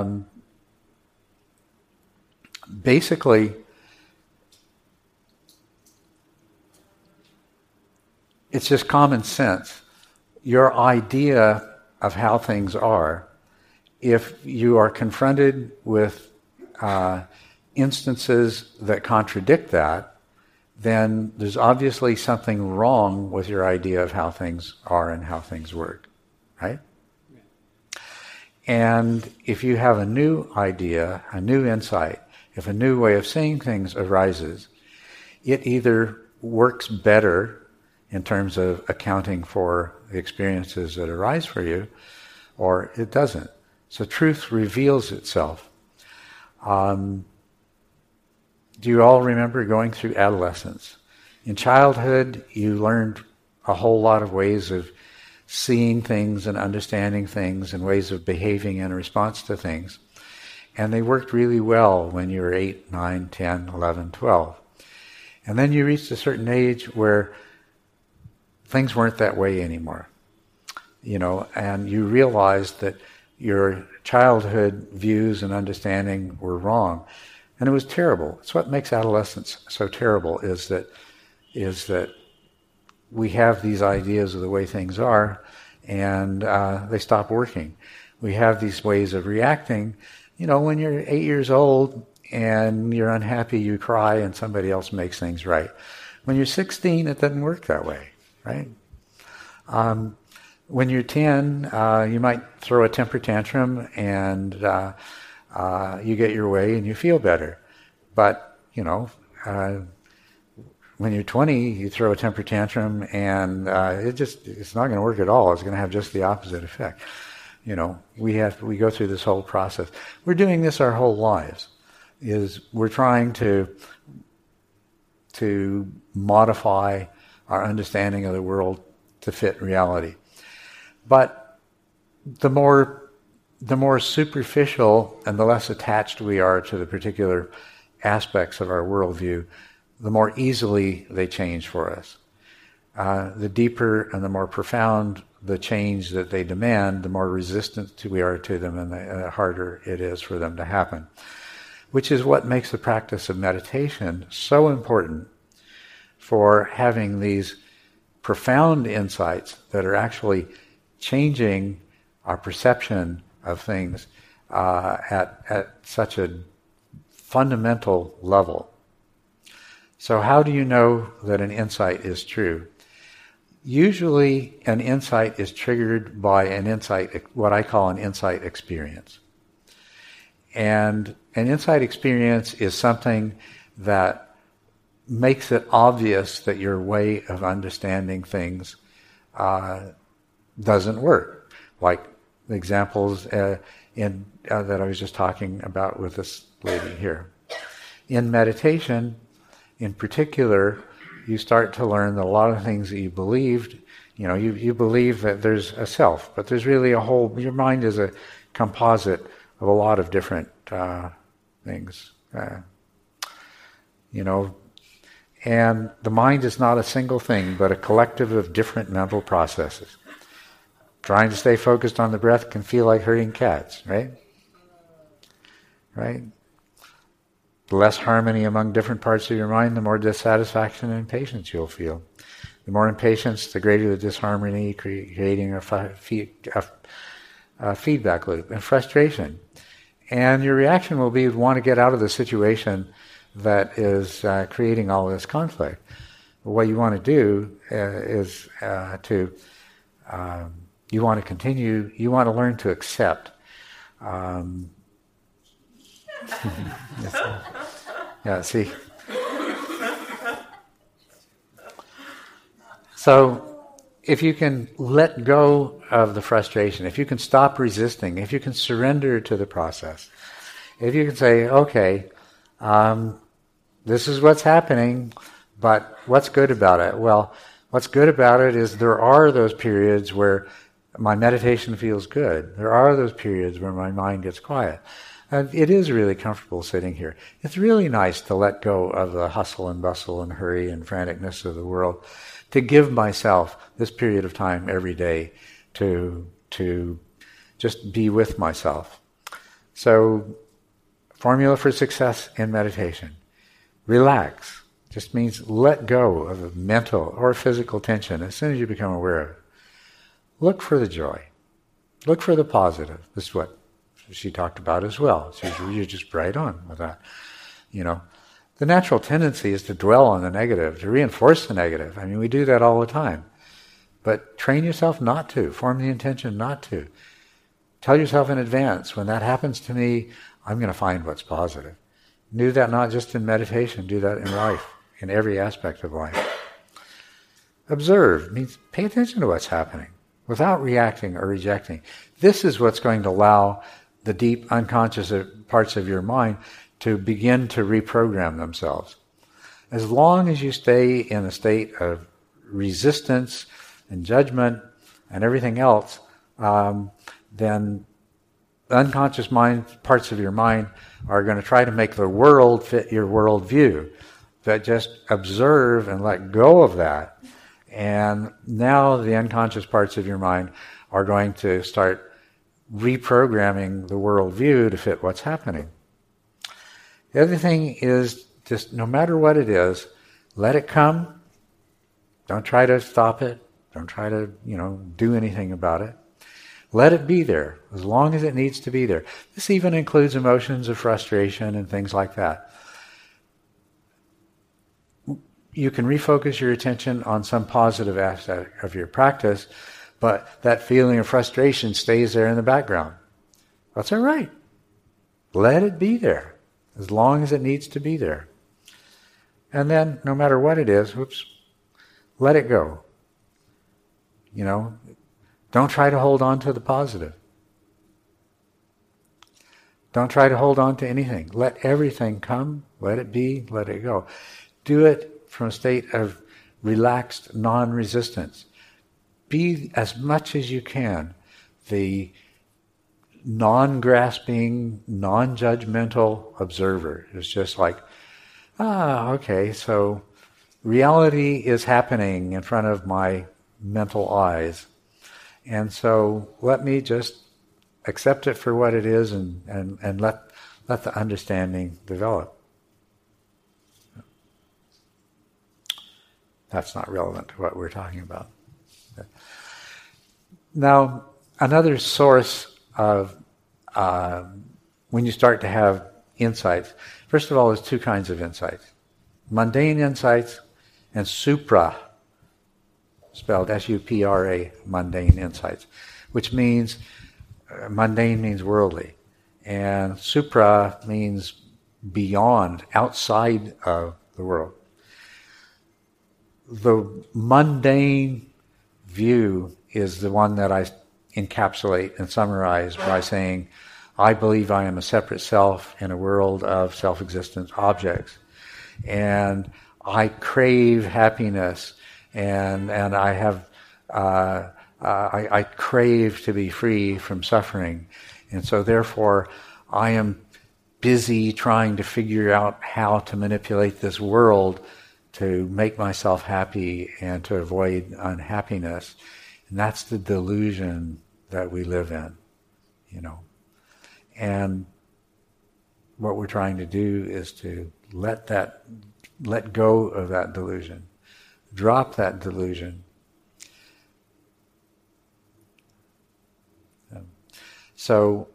basically, it's just common sense. Your idea of how things are, if you are confronted with instances that contradict that, then there's obviously something wrong with your idea of how things are and how things work, right? Yeah. And if you have a new idea, a new insight, if a new way of seeing things arises, it either works better in terms of accounting for the experiences that arise for you, or it doesn't. So truth reveals itself. Do you all remember going through adolescence? In childhood, you learned a whole lot of ways of seeing things and understanding things and ways of behaving in response to things. And they worked really well when you were 8, 9, 10, 11, 12. And then you reached a certain age where things weren't that way anymore. And you realized that your childhood views and understanding were wrong. And it was terrible. It's what makes adolescence so terrible is that we have these ideas of the way things are, and they stop working. We have these ways of reacting. When you're 8 years old and you're unhappy, you cry, and somebody else makes things right. When you're 16, it doesn't work that way, right? When you're 10, you might throw a temper tantrum and you get your way and you feel better. But, when you're 20, you throw a temper tantrum and it's not going to work at all. It's going to have just the opposite effect. We go through this whole process. We're doing this our whole lives. We're trying to modify our understanding of the world to fit reality. But the more superficial and the less attached we are to the particular aspects of our worldview, the more easily they change for us. The deeper and the more profound the change that they demand, the more resistant we are to them, and the harder it is for them to happen. Which is what makes the practice of meditation so important for having these profound insights that are actually changing our perception of things at such a fundamental level. So how do you know that an insight is true? Usually an insight is triggered by what I call an insight experience. And an insight experience is something that makes it obvious that your way of understanding things doesn't work. Like the examples that I was just talking about with this lady here. In meditation, in particular, you start to learn that a lot of things that you believed, you believe that there's a self, but there's really your mind is a composite of a lot of different things. And the mind is not a single thing, but a collective of different mental processes. Trying to stay focused on the breath can feel like herding cats, right? Right? The less harmony among different parts of your mind, the more dissatisfaction and impatience you'll feel. The more impatience, the greater the disharmony, creating a feedback loop and frustration. And your reaction will be to want to get out of the situation that is creating all this conflict. What you want to do is you want to continue, you want to learn to accept. Yeah, see. So, if you can let go of the frustration, if you can stop resisting, if you can surrender to the process, if you can say, okay, this is what's happening, but what's good about it? Well, what's good about it is there are those periods where my meditation feels good. There are those periods where my mind gets quiet. And it is really comfortable sitting here. It's really nice to let go of the hustle and bustle and hurry and franticness of the world, to give myself this period of time every day to just be with myself. So, formula for success in meditation. Relax. Just means let go of the mental or physical tension as soon as you become aware of it. Look for the joy. Look for the positive. This is what she talked about as well. You're just right on with that. The natural tendency is to dwell on the negative, to reinforce the negative. I mean, we do that all the time. But train yourself not to. Form the intention not to. Tell yourself in advance, when that happens to me, I'm going to find what's positive. Do that not just in meditation, do that in life, in every aspect of life. Observe means pay attention to what's happening without reacting or rejecting. This is what's going to allow the deep unconscious parts of your mind to begin to reprogram themselves. As long as you stay in a state of resistance and judgment and everything else, then unconscious parts of your mind are going to try to make the world fit your worldview. But just observe and let go of that. And now the unconscious parts of your mind are going to start reprogramming the worldview to fit what's happening. The other thing is just no matter what it is, let it come. Don't try to stop it. Don't try to, do anything about it. Let it be there as long as it needs to be there. This even includes emotions of frustration and things like that. You can refocus your attention on some positive aspect of your practice, but that feeling of frustration stays there in the background. That's all right. Let it be there as long as it needs to be there. And then, no matter what it is, let it go. Don't try to hold on to the positive. Don't try to hold on to anything. Let everything come, let it be, let it go. Do it from a state of relaxed non-resistance. Be as much as you can the non-grasping, non-judgmental observer. It's just like, okay, so reality is happening in front of my mental eyes. And so let me just accept it for what it is and let the understanding develop. That's not relevant to what we're talking about. Now, Another source of when you start to have insights, first of all, there's two kinds of insights. Mundane insights and supra, spelled S-U-P-R-A, mundane insights, which means, mundane means worldly, and supra means beyond, outside of the world. The mundane view is the one that I encapsulate and summarize by saying, I believe I am a separate self in a world of self-existent objects. And I crave happiness, and I have I crave to be free from suffering, and so therefore I am busy trying to figure out how to manipulate this world to make myself happy and to avoid unhappiness, and that's the delusion that we live in, And what we're trying to do is to let go of that delusion, drop that delusion. So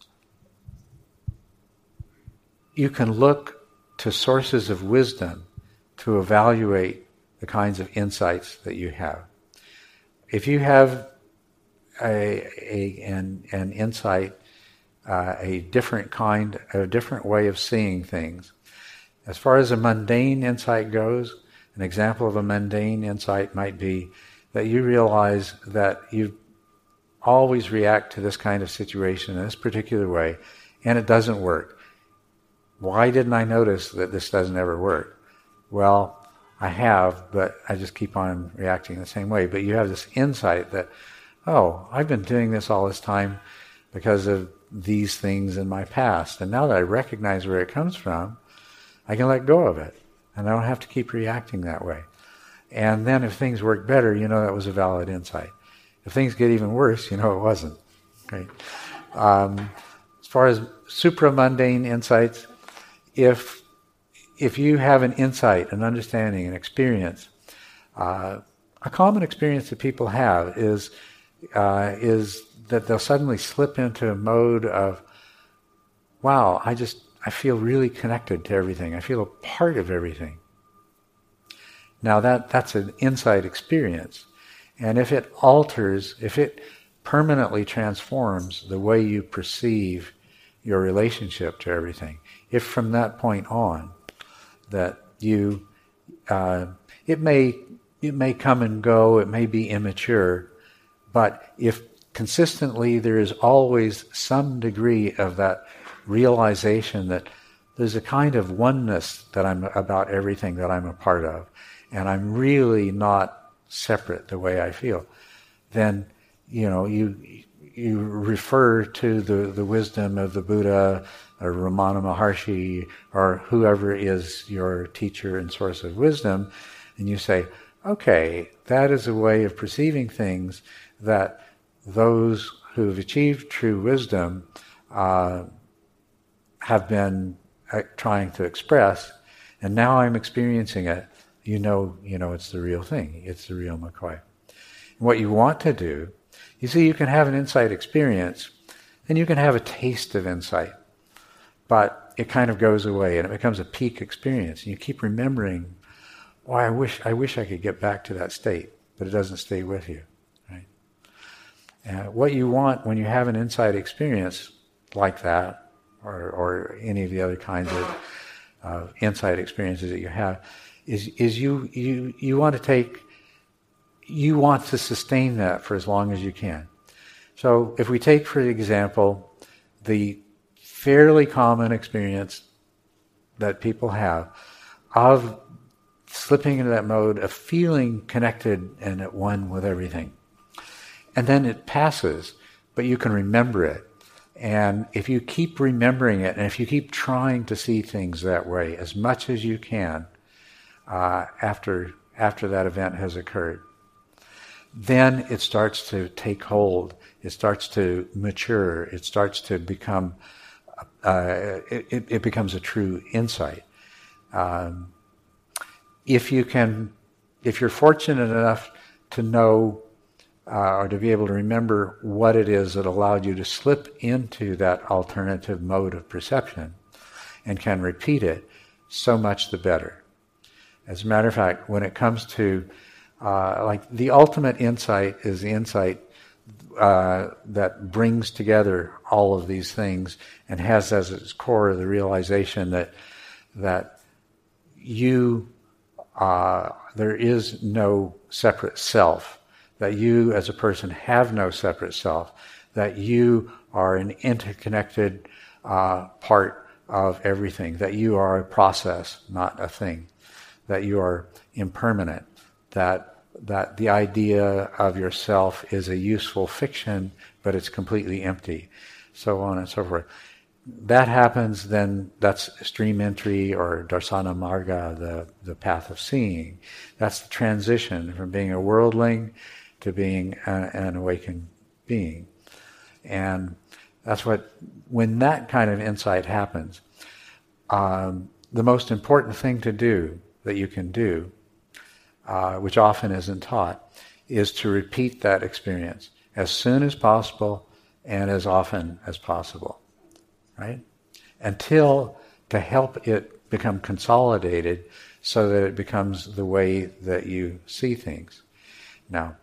you can look to sources of wisdom to evaluate the kinds of insights that you have. If you have an insight, a different way of seeing things. As far as a mundane insight goes, an example of a mundane insight might be that you realize that you always react to this kind of situation in this particular way, and it doesn't work. Why didn't I notice that this doesn't ever work? Well, I have, but I just keep on reacting the same way. But you have this insight that, oh, I've been doing this all this time because of these things in my past. And now that I recognize where it comes from, I can let go of it. And I don't have to keep reacting that way. And then if things work better, that was a valid insight. If things get even worse, it wasn't. Okay. As far as supramundane insights, if you have an insight, an understanding, an experience, a common experience that people have is that they'll suddenly slip into a mode of, wow, I feel really connected to everything. I feel a part of everything. Now that's an insight experience. And if it alters, if it permanently transforms the way you perceive your relationship to everything, if from that point on that you, it may come and go, it may be immature, but if consistently there is always some degree of that realization that there's a kind of oneness that I'm about everything that I'm a part of, and I'm really not separate the way I feel, then you refer to the wisdom of the Buddha or Ramana Maharshi or whoever is your teacher and source of wisdom, and you say, okay, that is a way of perceiving things that those who have achieved true wisdom have been trying to express, and now I'm experiencing it. You know it's the real thing. It's the real McCoy. And what you want to do, you see, you can have an insight experience, and you can have a taste of insight, but it kind of goes away, and it becomes a peak experience. And you keep remembering, oh, I wish I could get back to that state, but it doesn't stay with you. Right? And what you want when you have an insight experience like that, or any of the other kinds of insight experiences that you have, is you want to sustain that for as long as you can. So if we take, for example, the fairly common experience that people have of slipping into that mode of feeling connected and at one with everything. And then it passes, but you can remember it. And if you keep remembering it, and if you keep trying to see things that way as much as you can, after that event has occurred, then it starts to take hold. It starts to mature. It starts to become. It becomes a true insight. If you're fortunate enough to know or to be able to remember what it is that allowed you to slip into that alternative mode of perception and can repeat it, so much the better. As a matter of fact, when it comes to like the ultimate insight is the insight that brings together all of these things and has as its core the realization that you there is no separate self, that you as a person have no separate self, that you are an interconnected part of everything, that you are a process, not a thing, that you are impermanent, that the idea of yourself is a useful fiction, but it's completely empty, so on and so forth. That happens, then that's stream entry or darsana marga, the path of seeing. That's the transition from being a worldling to being an awakened being. And that's when that kind of insight happens, the most important thing to do that you can do, which often isn't taught, is to repeat that experience as soon as possible and as often as possible, right? Until to help it become consolidated so that it becomes the way that you see things. Now,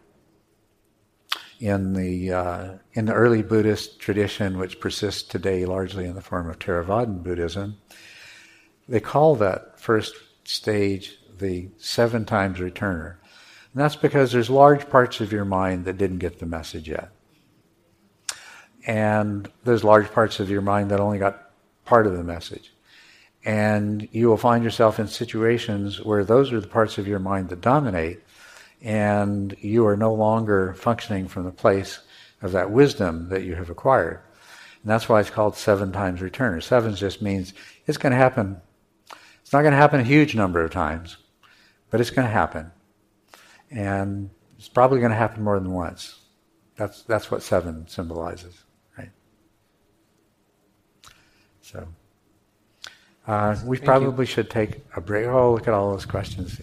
in the early Buddhist tradition, which persists today largely in the form of Theravadan Buddhism, they call that first stage the 7 times returner. And that's because there's large parts of your mind that didn't get the message yet. And there's large parts of your mind that only got part of the message. And you will find yourself in situations where those are the parts of your mind that dominate, and you are no longer functioning from the place of that wisdom that you have acquired. And that's why it's called 7 times returner. 7 just means it's going to happen. It's not going to happen a huge number of times, but it's going to happen. And it's probably going to happen more than once. That's what 7 symbolizes, right? So, we probably should take a break. Oh, look at all those questions.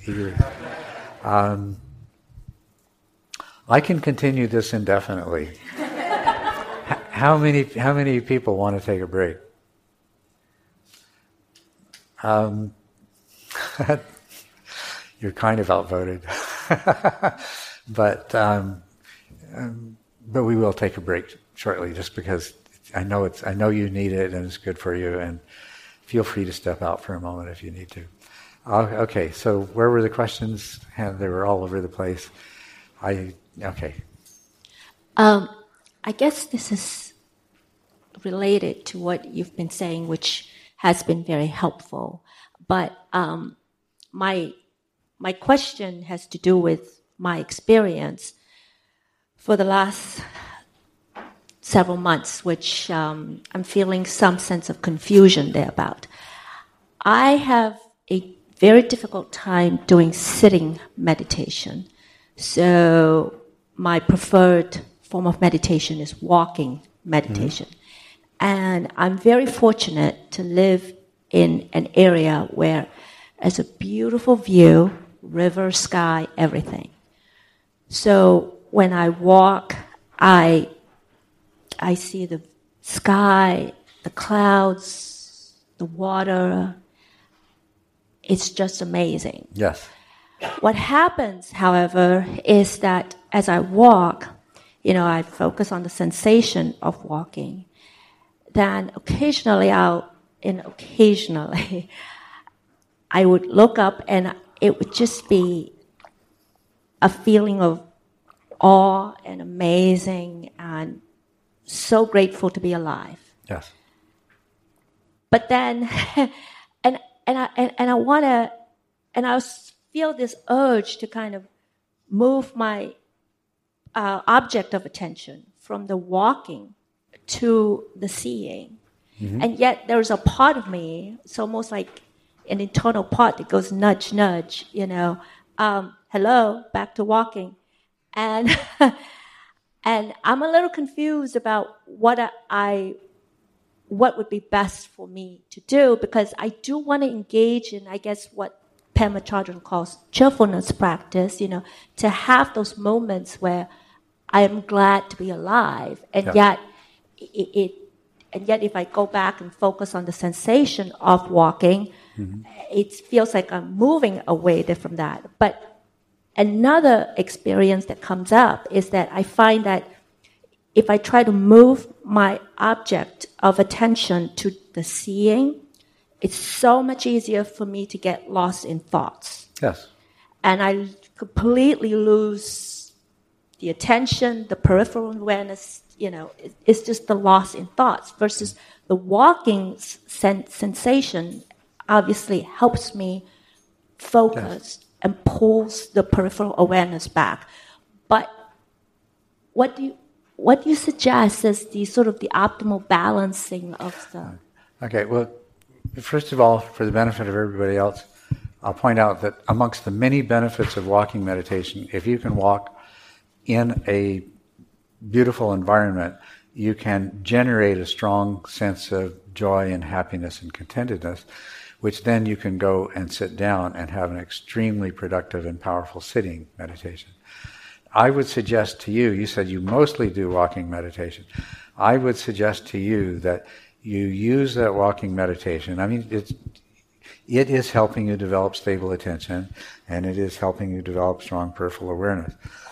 I can continue this indefinitely. How many people want to take a break? You're kind of outvoted, but we will take a break shortly, just because I know you need it and it's good for you, and feel free to step out for a moment if you need to. Okay, so where were the questions? They were all over the place. Okay. I guess this is related to what you've been saying, which has been very helpful. But my question has to do with my experience for the last several months, which I'm feeling some sense of confusion there about. I have a very difficult time doing sitting meditation. So my preferred form of meditation is walking meditation. And I'm very fortunate to live in an area where there's a beautiful view, river, sky, everything. So when I walk, I see the sky, the clouds, the water. It's just amazing. Yes. What happens, however, is that as I walk, I focus on the sensation of walking. Then occasionally I would look up and it would just be a feeling of awe and amazing and so grateful to be alive. Yes. But then, and I feel this urge to kind of move my object of attention from the walking to the seeing. Mm-hmm. And yet there's a part of me, it's almost like an internal part that goes nudge, nudge, hello, back to walking. And and I'm a little confused about what would be best for me to do, because I do want to engage in, I guess, what Pema Chodron calls cheerfulness practice, to have those moments where I am glad to be alive, and yet if I go back and focus on the sensation of walking, it feels like I'm moving away from that. But another experience that comes up is that I find that if I try to move my object of attention to the seeing, it's so much easier for me to get lost in thoughts. Yes. And I completely lose the attention, the peripheral awareness, it's just the loss in thoughts versus the walking sensation obviously helps me focus and pulls the peripheral awareness back. But what do you suggest as the sort of the optimal balancing of the... Okay, well, first of all, for the benefit of everybody else, I'll point out that amongst the many benefits of walking meditation, if you can walk in a beautiful environment, you can generate a strong sense of joy and happiness and contentedness, which then you can go and sit down and have an extremely productive and powerful sitting meditation. I would suggest to you, you said you mostly do walking meditation. I would suggest to you that you use that walking meditation. I mean, it is helping you develop stable attention, and it is helping you develop strong peripheral awareness.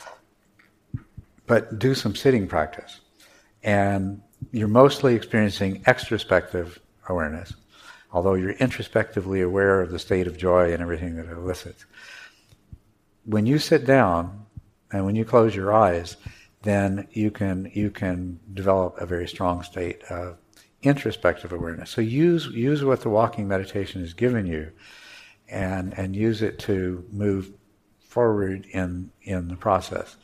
But do some sitting practice. And you're mostly experiencing extrospective awareness, although you're introspectively aware of the state of joy and everything that it elicits. When you sit down and when you close your eyes, then you can develop a very strong state of introspective awareness. So use what the walking meditation has given you and use it to move forward in the process.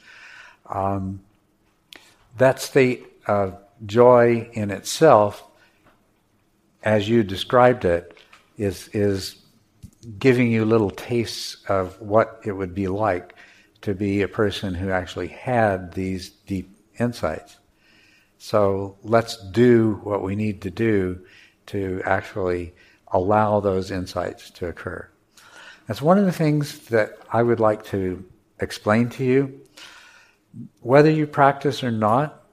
That state of joy in itself, as you described it, is giving you little tastes of what it would be like to be a person who actually had these deep insights. So let's do what we need to do to actually allow those insights to occur. That's one of the things that I would like to explain to you. Whether you practice or not,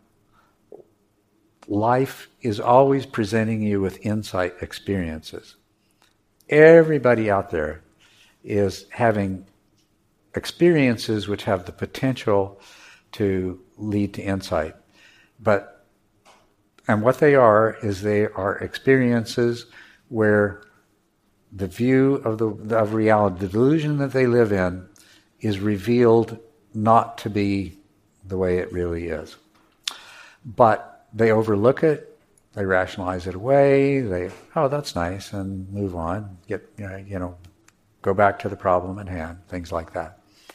life is always presenting you with insight experiences. Everybody out there is having experiences which have the potential to lead to insight. And what they are is they are experiences where the view of reality, the delusion that they live in, is revealed not to be the way it really is. But they overlook it, they rationalize it away, that's nice, and move on, go back to the problem at hand, things like that.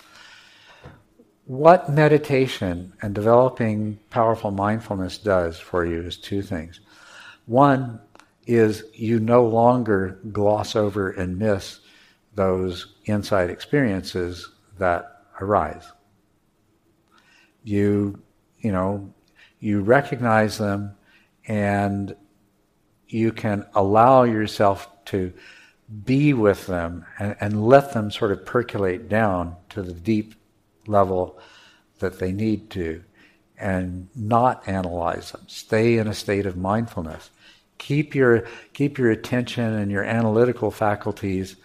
What meditation and developing powerful mindfulness does for you is two things. One is you no longer gloss over and miss those insight experiences that arise. You recognize them, and you can allow yourself to be with them and let them sort of percolate down to the deep level that they need to, and not analyze them. Stay in a state of mindfulness. Keep your attention and your analytical faculties.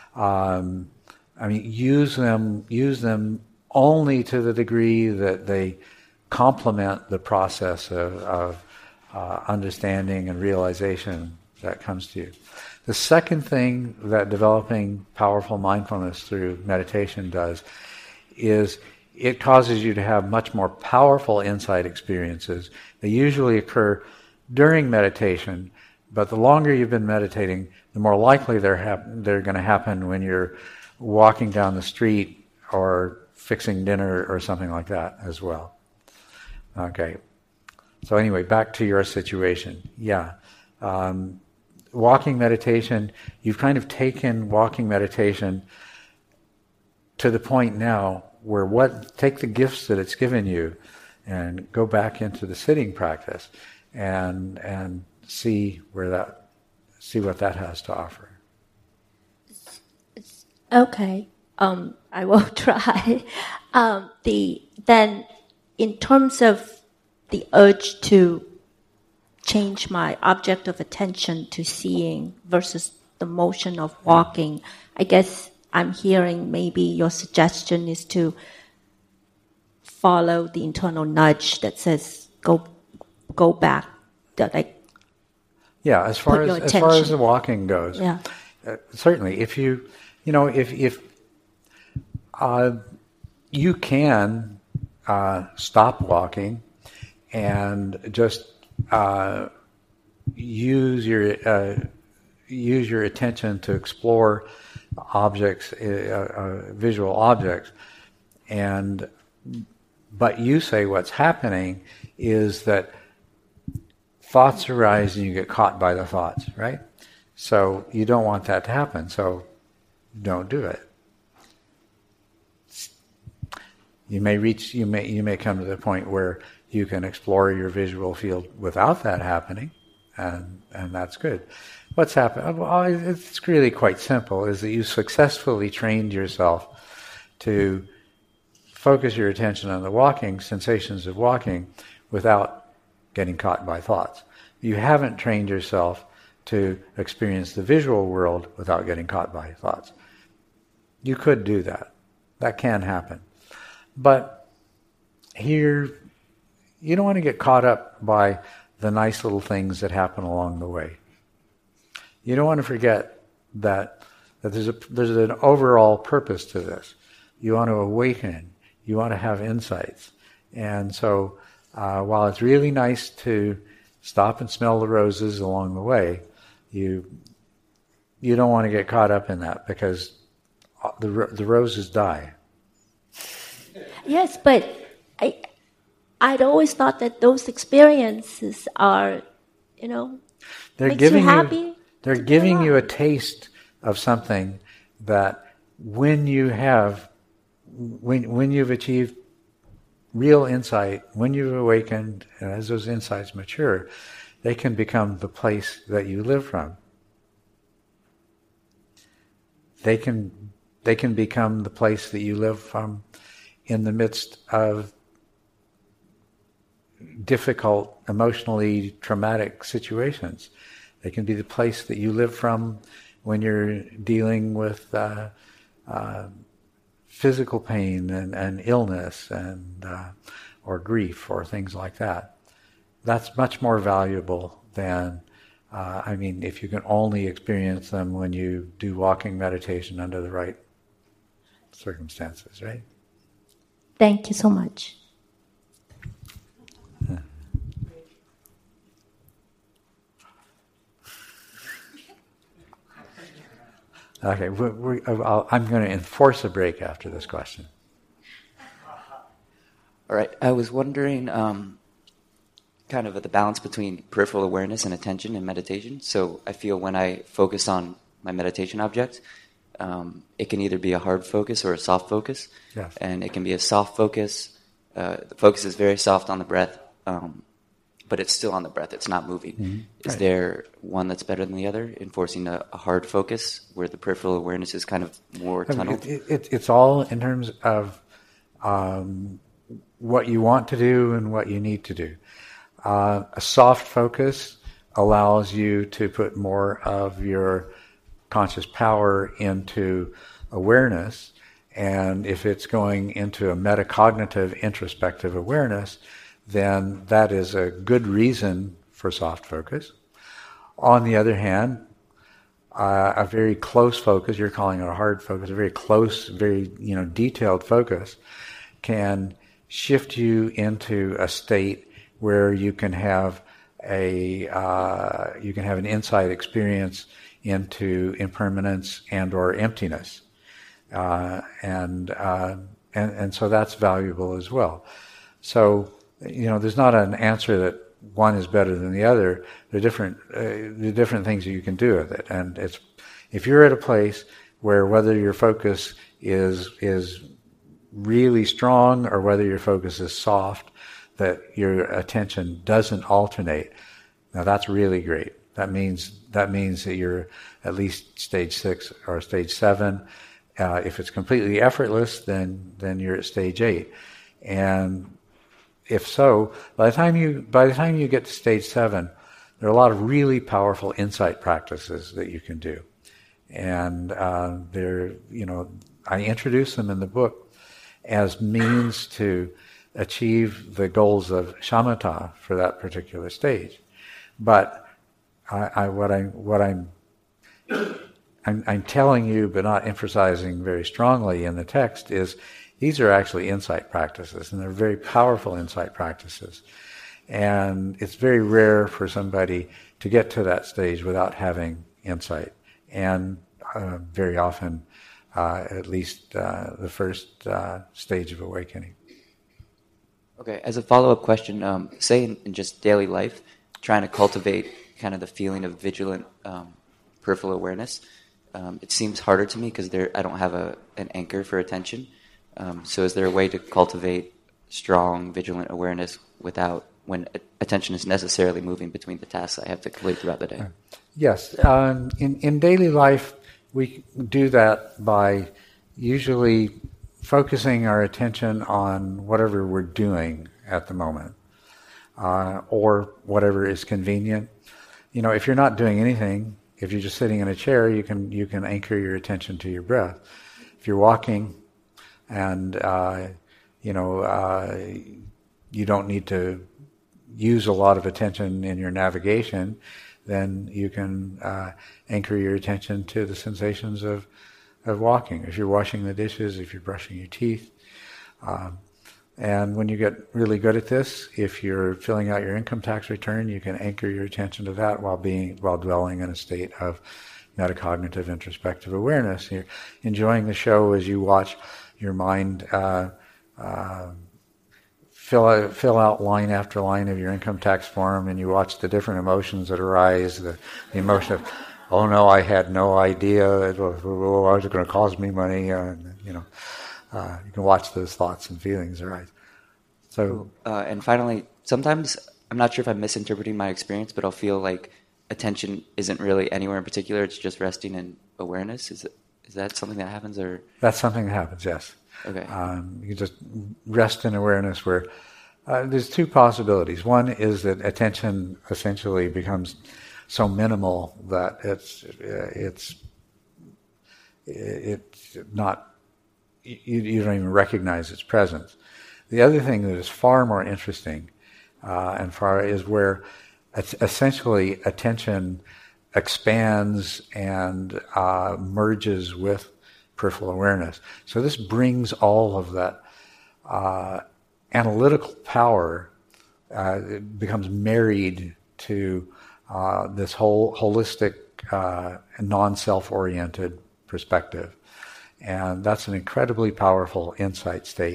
Use them only to the degree that they complement the process of understanding and realization that comes to you. The second thing that developing powerful mindfulness through meditation does is it causes you to have much more powerful insight experiences. They usually occur during meditation, but the longer you've been meditating, the more likely they're going to happen when you're walking down the street or fixing dinner or something like that as well. Okay. So anyway, back to your situation. Yeah. Walking meditation, you've kind of taken walking meditation to the point now where take the gifts that it's given you and go back into the sitting practice and see what that has to offer. Okay. I will try. Then in terms of the urge to change my object of attention to seeing versus the motion of walking, I guess I'm hearing maybe your suggestion is to follow the internal nudge that says go back, that Yeah, as far as the walking goes, yeah. Certainly, if you you can stop walking and just use your attention to explore objects, visual objects, but you say what's happening is that thoughts arise and you get caught by the thoughts, right? So you don't want that to happen, so don't do it. You may come to the point where you can explore your visual field without that happening, and that's good. What's happened? Well, it's really quite simple, is that you successfully trained yourself to focus your attention on the walking, sensations of walking, without getting caught by thoughts. You haven't trained yourself to experience the visual world without getting caught by thoughts. You could do that. That can happen. But here, you don't want to get caught up by the nice little things that happen along the way. You don't want to forget that there's an overall purpose to this. You want to awaken. You want to have insights. And so, while it's really nice to stop and smell the roses along the way, you don't want to get caught up in that, because the roses die. Yes, but I'd always thought that those experiences are, makes you happy. They're giving you a taste of something that when you've achieved real insight, when you've awakened, and as those insights mature, they can become the place that you live from. They can become the place that you live from in the midst of difficult, emotionally traumatic situations. They can be the place that you live from when you're dealing with physical pain and illness and or grief or things like that. That's much more valuable than, if you can only experience them when you do walking meditation under the right circumstances, right? Thank you so much. Okay, I'm going to enforce a break after this question. All right, I was wondering kind of the balance between peripheral awareness and attention in meditation. So I feel when I focus on my meditation object, it can either be a hard focus or a soft focus. Yes. And it can be a soft focus. The focus is very soft on the breath, but it's still on the breath. It's not moving. Mm-hmm. Is there one that's better than the other, enforcing a hard focus where the peripheral awareness is kind of more tunneled? It's all in terms of what you want to do and what you need to do. A soft focus allows you to put more of your conscious power into awareness, and if it's going into a metacognitive introspective awareness, then that is a good reason for soft focus. On the other hand, a very close focus, you're calling it a hard focus, a very close, very detailed focus can shift you into a state where you can have an insight experience into impermanence and or emptiness, and so that's valuable as well. So there's not an answer that one is better than the other. There are different things that you can do with it, and if you're at a place where whether your focus is really strong or whether your focus is soft, that your attention doesn't alternate, now that's really great. That means that you're at least stage 6 or stage 7. If it's completely effortless, then you're at stage 8. And if so, by the time you get to stage 7, there are a lot of really powerful insight practices that you can do, and I introduce them in the book as means to achieve the goals of shamatha for that particular stage. But I'm telling you, but not emphasizing very strongly in the text, is these are actually insight practices, and they're very powerful insight practices. And it's very rare for somebody to get to that stage without having insight. And very often, at least the first stage of awakening. Okay, as a follow-up question, say in just daily life, trying to cultivate kind of the feeling of vigilant peripheral awareness, it seems harder to me because I don't have an anchor for attention. So is there a way to cultivate strong, vigilant awareness without when attention is necessarily moving between the tasks I have to complete throughout the day? Yes. In daily life, we do that by usually focusing our attention on whatever we're doing at the moment, or whatever is convenient. If you're not doing anything, if you're just sitting in a chair, you can anchor your attention to your breath. If you're walking, and you don't need to use a lot of attention in your navigation, then you can anchor your attention to the sensations of walking. If you're washing the dishes, if you're brushing your teeth. And when you get really good at this, if you're filling out your income tax return, you can anchor your attention to that while dwelling in a state of metacognitive introspective awareness. You're enjoying the show as you watch your mind fill out line after line of your income tax form, and you watch the different emotions that arise, the emotion of, oh no, I had no idea it was going to cost me money. You can watch those thoughts and feelings arise. So, and finally, sometimes I'm not sure if I'm misinterpreting my experience, but I'll feel like attention isn't really anywhere in particular; it's just resting in awareness. Is that something that happens, or that's something that happens? Yes. Okay. You just rest in awareness where there's two possibilities. One is that attention essentially becomes so minimal that it's not, you don't even recognize its presence. The other thing that is far more interesting is where essentially attention expands and merges with peripheral awareness. So this brings all of that analytical power, it becomes married to this whole holistic, non-self-oriented perspective. And that's an incredibly powerful insight state.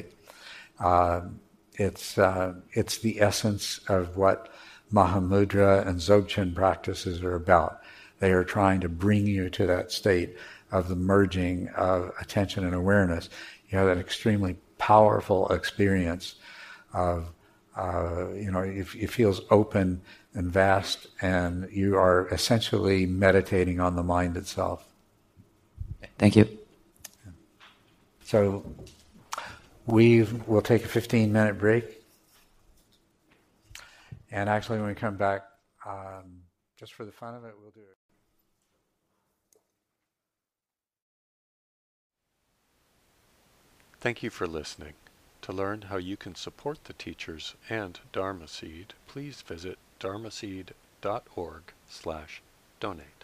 It's the essence of what Mahamudra and Dzogchen practices are about. They are trying to bring you to that state of the merging of attention and awareness. You have an extremely powerful experience of, it feels open and vast, and you are essentially meditating on the mind itself. Thank you. So we'll take a 15-minute break. And actually, when we come back, just for the fun of it, we'll do it. Thank you for listening. To learn how you can support the teachers and Dharma Seed, please visit dharmaseed.org/donate.